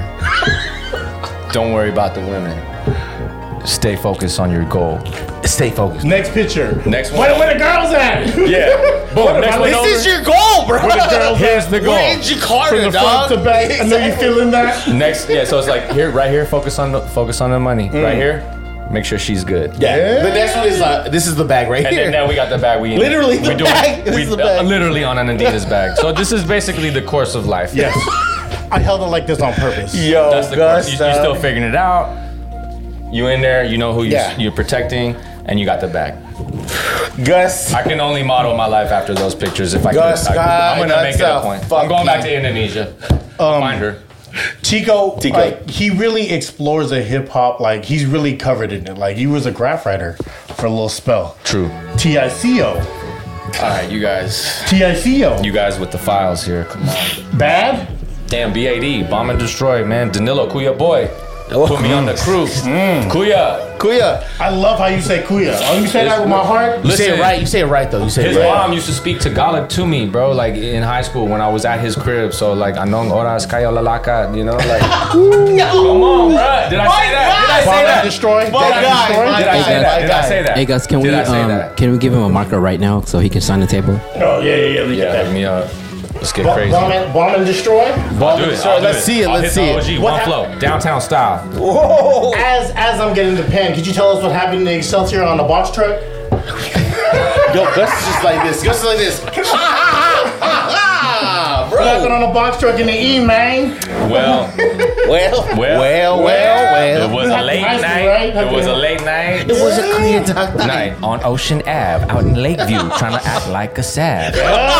Don't worry about the women. Stay focused on your goal. Stay focused. Next picture. Next one. Where, where the girls at? Yeah. Boom. Next one This over. is your goal, bro. Where the girls Here's at? the goal. We're in Jakarta, From the dog. front to back. I know you feeling that. Next, yeah. So it's like here, right here. Focus on the focus on the money. Right here. Make sure she's good. Yeah. The next one is uh, this is the bag right And here. then now we got the bag. We Literally we the doing- bag. This We, is the bag. uh, literally on an Adidas bag. So this is basically the course of life. Yes. I held it like this on purpose. Yo, That's the Gus, course. You, you're dog. still figuring it out. You in there. You know who you, Yeah. you're protecting, and you got the bag. Gus. I can only model my life after those pictures. If I Gus, could, I, God, I'm gonna make it that's a a point. I'm going back to fucking- Indonesia. Um, Find her. Chico, Tico. like he really explores the hip hop. Like he's really covered in it. Like he was a graph writer for a little spell. True. T I C O. All right, you guys. T I C O. You guys with the files here. Come on. Bad? Damn, B A D, Bomb and Destroy, man. Danilo, Kuya boy. Put me on the crew. Kuya. Kuya. I love how you say kuya. Oh, you say that with my heart? You say it Listen. right. You say it right though. You say His it right. mom used to speak Tagalog to me, bro, like in high school when I was at his crib. So, like, anong oras kayo lalakad, you know? Like, come on, bro. Did I say that? Did I Bomb say and that? destroy? My Bomb and guy, destroy? my Did I guy, say my that? Did I say that? Hey guys, can Did we I say um, that? can we give him a marker right now so he can sign the table? Oh, yeah, yeah, yeah. Look Yeah, at hook that. me up. Let's get Bomb, crazy. bomb, and, bomb and destroy? I'll do it. I'll do Let's see it, I'll let's hit see the it. O G, What one hap- flow, downtown style. Whoa. As as I'm getting the pen, could you tell us what happened in the Excelsior on the box truck? Yo, Gus is just like this. Gus is like this. Ha ha ha ha, What happened bro. on the box truck in the E, man? Well, Well, well, well, well, it was well. a late High school, night. right? It was a late night. It was a clear dark night. Night on Ocean Ave, out in Lakeview, trying to act like a sad.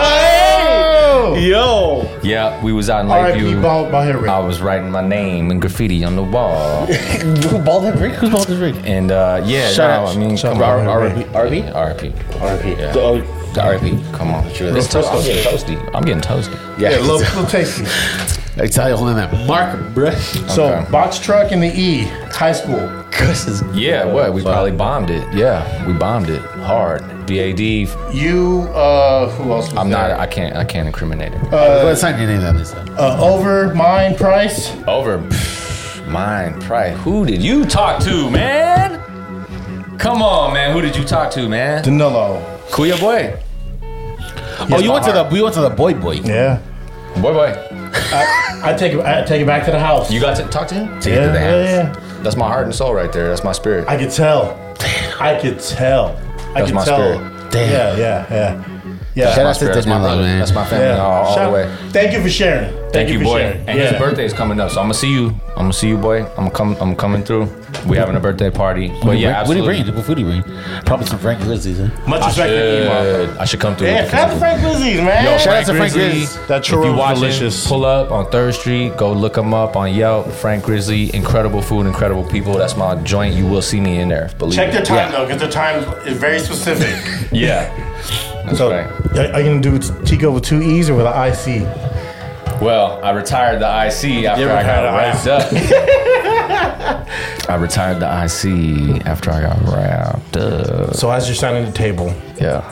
Oh! Yo. Yeah, we was out in R I P Lakeview. Bald Bald Head Rick. I was writing my name in graffiti on the wall, Bald head Rick? Who's Bald head Rick? and uh, yeah, Shut no, up. I mean, Shut come up. on, R R B? R B? R P, R P. Yeah. Oh, the R P. come on, Sure, It's that's toast- I'm getting toasty. I'm getting toasty. Yeah, Yeah, little, little tasty. I tell you, hold on that marker, bruh. So, Okay. box truck in the E, high school. Chris is Yeah, what? We probably bombed it. Yeah, we bombed it hard. B A D. You, uh, who else was I'm there? not. I can't. I can't incriminate it. Uh, sign your name on this. Uh, over, mine, price. Over. Pff, mine. Price. Who did you talk to, man? Come on, man. Who did you talk to, man? Danilo. Kuya boy. Oh, you went to the we went to the boy boy. Yeah. Boy boy. I, I take it. I take it back to the house. You got to talk to him? To get to the yeah, hands. yeah. That's my heart and soul right there. That's my spirit. I could tell. I could tell. I That's could my tell. spirit. Damn. Yeah, yeah, yeah. Yeah. Shout my out to spirit. That's my Danilo, brother. man. That's my family Yeah. all, all Shout- the way. Thank you for sharing. Thank, Thank you, for boy. sharing. And yeah. his birthday is coming up, so I'm gonna see you. I'm gonna see you, boy. I'm gonna come. I'm coming through. We having a birthday party. What But do you yeah, bring? What do you absolutely. bring? What food do you bring? Probably some Frank Grizzlies. Huh? Much I respect to Emo. should, I should come through. Yeah, with the shout out to physical. Frank Grizzlies, man. Yo, Shout out to Frank Grizzly. Grizz. That If you churro watching, delicious. pull up on Third Street. Go look them up on Yelp. Frank Grizzly, incredible food, incredible people. That's my joint. You will see me in there. Believe Check it. their time Yeah. though, because their time is very specific. Yeah, that's So, right. are are you gonna do it Tico with two E's or with an I C? Well, I retired the I C after You I got retired the wrapped up. I retired the I C after I got wrapped up. So as you're signing the table, Yeah.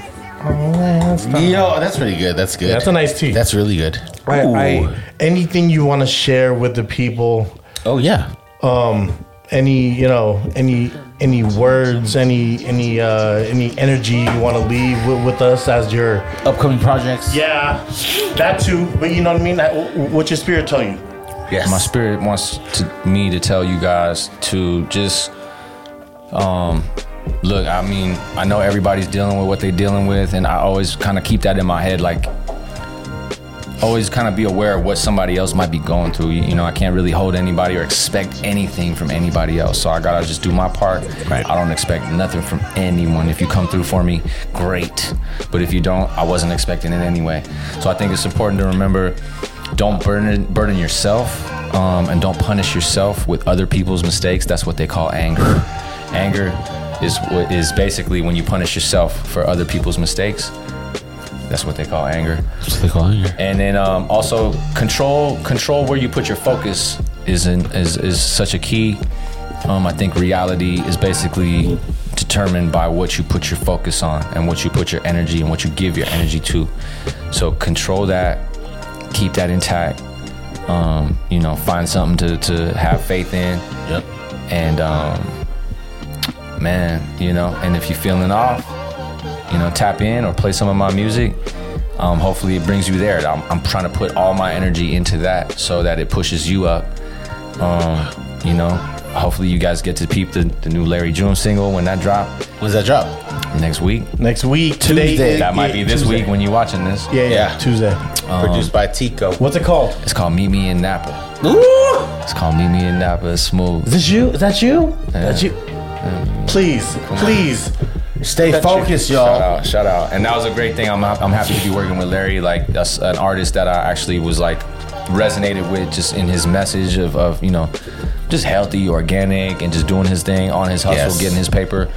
Yo, that's pretty good. That's good. that's a nice tea. That's really good. I, Ooh. I, anything you want to share with the people? oh yeah. Um, any you know, any any words, any any uh, any energy you want to leave with, with us as your Upcoming projects. yeah, that too. But you know what I mean. That, what's your spirit tell you? Yes. My spirit wants to, me to tell you guys to just um look, I mean, I know everybody's dealing with what they're dealing with, and I always kind of keep that in my head, like always kind of be aware of what somebody else might be going through. You, you know, I can't really hold anybody or expect anything from anybody else, so I gotta just do my part. Right. I don't expect nothing from anyone. If you come through for me, great, but if you don't, I wasn't expecting it anyway. So I think it's important to remember, don't burden burden yourself, um, and don't punish yourself with other people's mistakes. That's what they call anger. Anger is what is basically when you punish yourself for other people's mistakes. That's what they call anger. That's what they call it here. And then um, also control control where you put your focus is in, is is such a key. Um, I think reality is basically determined by what you put your focus on and what you put your energy and what you give your energy to. So control that, keep that intact. Um, you know, find something to, to have faith in. Yep. And um, man, you know, and if you're feeling off, you know, tap in or play some of my music. Um, hopefully it brings you there. I'm, I'm trying to put all my energy into that so that it pushes you up. Um, you know, hopefully you guys get to peep the, the new Larry June single when that drop When's that drop? next week. Next week, today. Tuesday. That might be this Tuesday. week when you're watching this. Yeah, yeah, Yeah. Tuesday. Produced by Tico. What's it called? It's called Meet Me in Napa. Ooh. It's called Meet Me in Napa. It's smooth. Is this you? Is that you? That's you. Please, please. Stay focused, Shout y'all. out, shout out. And that was a great thing. I'm I'm happy to be working with Larry. Like, that's an artist that I actually was like resonated with just in his message of, of you know, just healthy, organic, and just doing his thing on his hustle, Yes. getting his paper.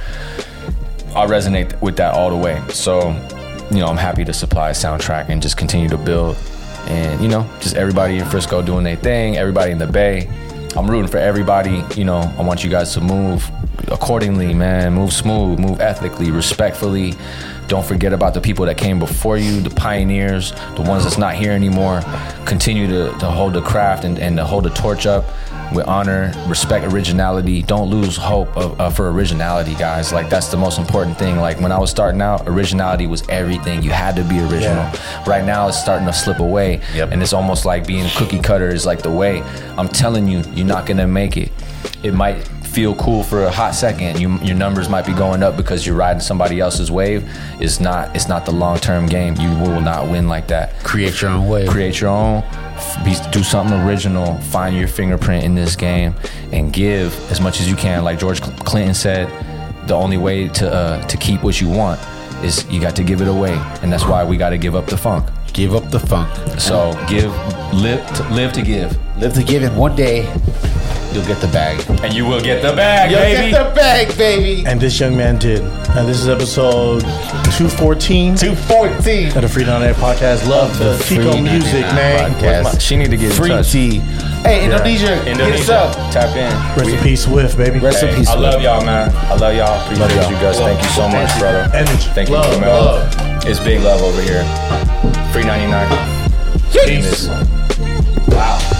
I resonate with that all the way. So, you know, I'm happy to supply a soundtrack and just continue to build. And, you know, just everybody in Frisco doing their thing, everybody in the Bay. I'm rooting for everybody. You know, I want you guys to move accordingly, man. Move smooth, move ethically, respectfully. Don't forget about the people that came before you, the pioneers, the ones that's not here anymore. Continue to, to hold the craft and, and to hold the torch up with honor, respect originality. Don't lose hope of, uh, for originality, guys. Like, that's the most important thing. Like, when I was starting out, originality was everything. You had to be original. Yeah. Right now, it's starting to slip away. Yep. And it's almost like being cookie cutter is like the way. I'm telling you, you're not gonna make it. It might feel cool for a hot second. You, your numbers might be going up because you're riding somebody else's wave. It's not. It's not the long-term game. You will not win like that. Create your own way. Create your own. Be, do something original. Find your fingerprint in this game and give as much as you can. Like George Clinton said, the only way to uh, to keep what you want is you got to give it away, and that's why we got to give up the funk. Give up the funk. So give, live, to, live to give, Live to give, and one day you'll get the bag. and you will get the bag, You'll baby. get the bag, baby. And this young man did. And this is episode two fourteen two fourteen. of the Free ninety-nine Podcast. Love the Tico Free music, ninety-nine man. podcast. My- she need to get in Free touch. T. Hey, Indonesia, hit us Indonesia, up. tap in. Rest in peace, Swift, baby. Rest in Hey, peace. I love Swift. y'all, man. I love y'all. Appreciate Love y'all. you guys. Thank you so much, brother. Energy. Thank you, Love, Camille. love. It's big love over here. Free ninety-nine. Peace. Wow.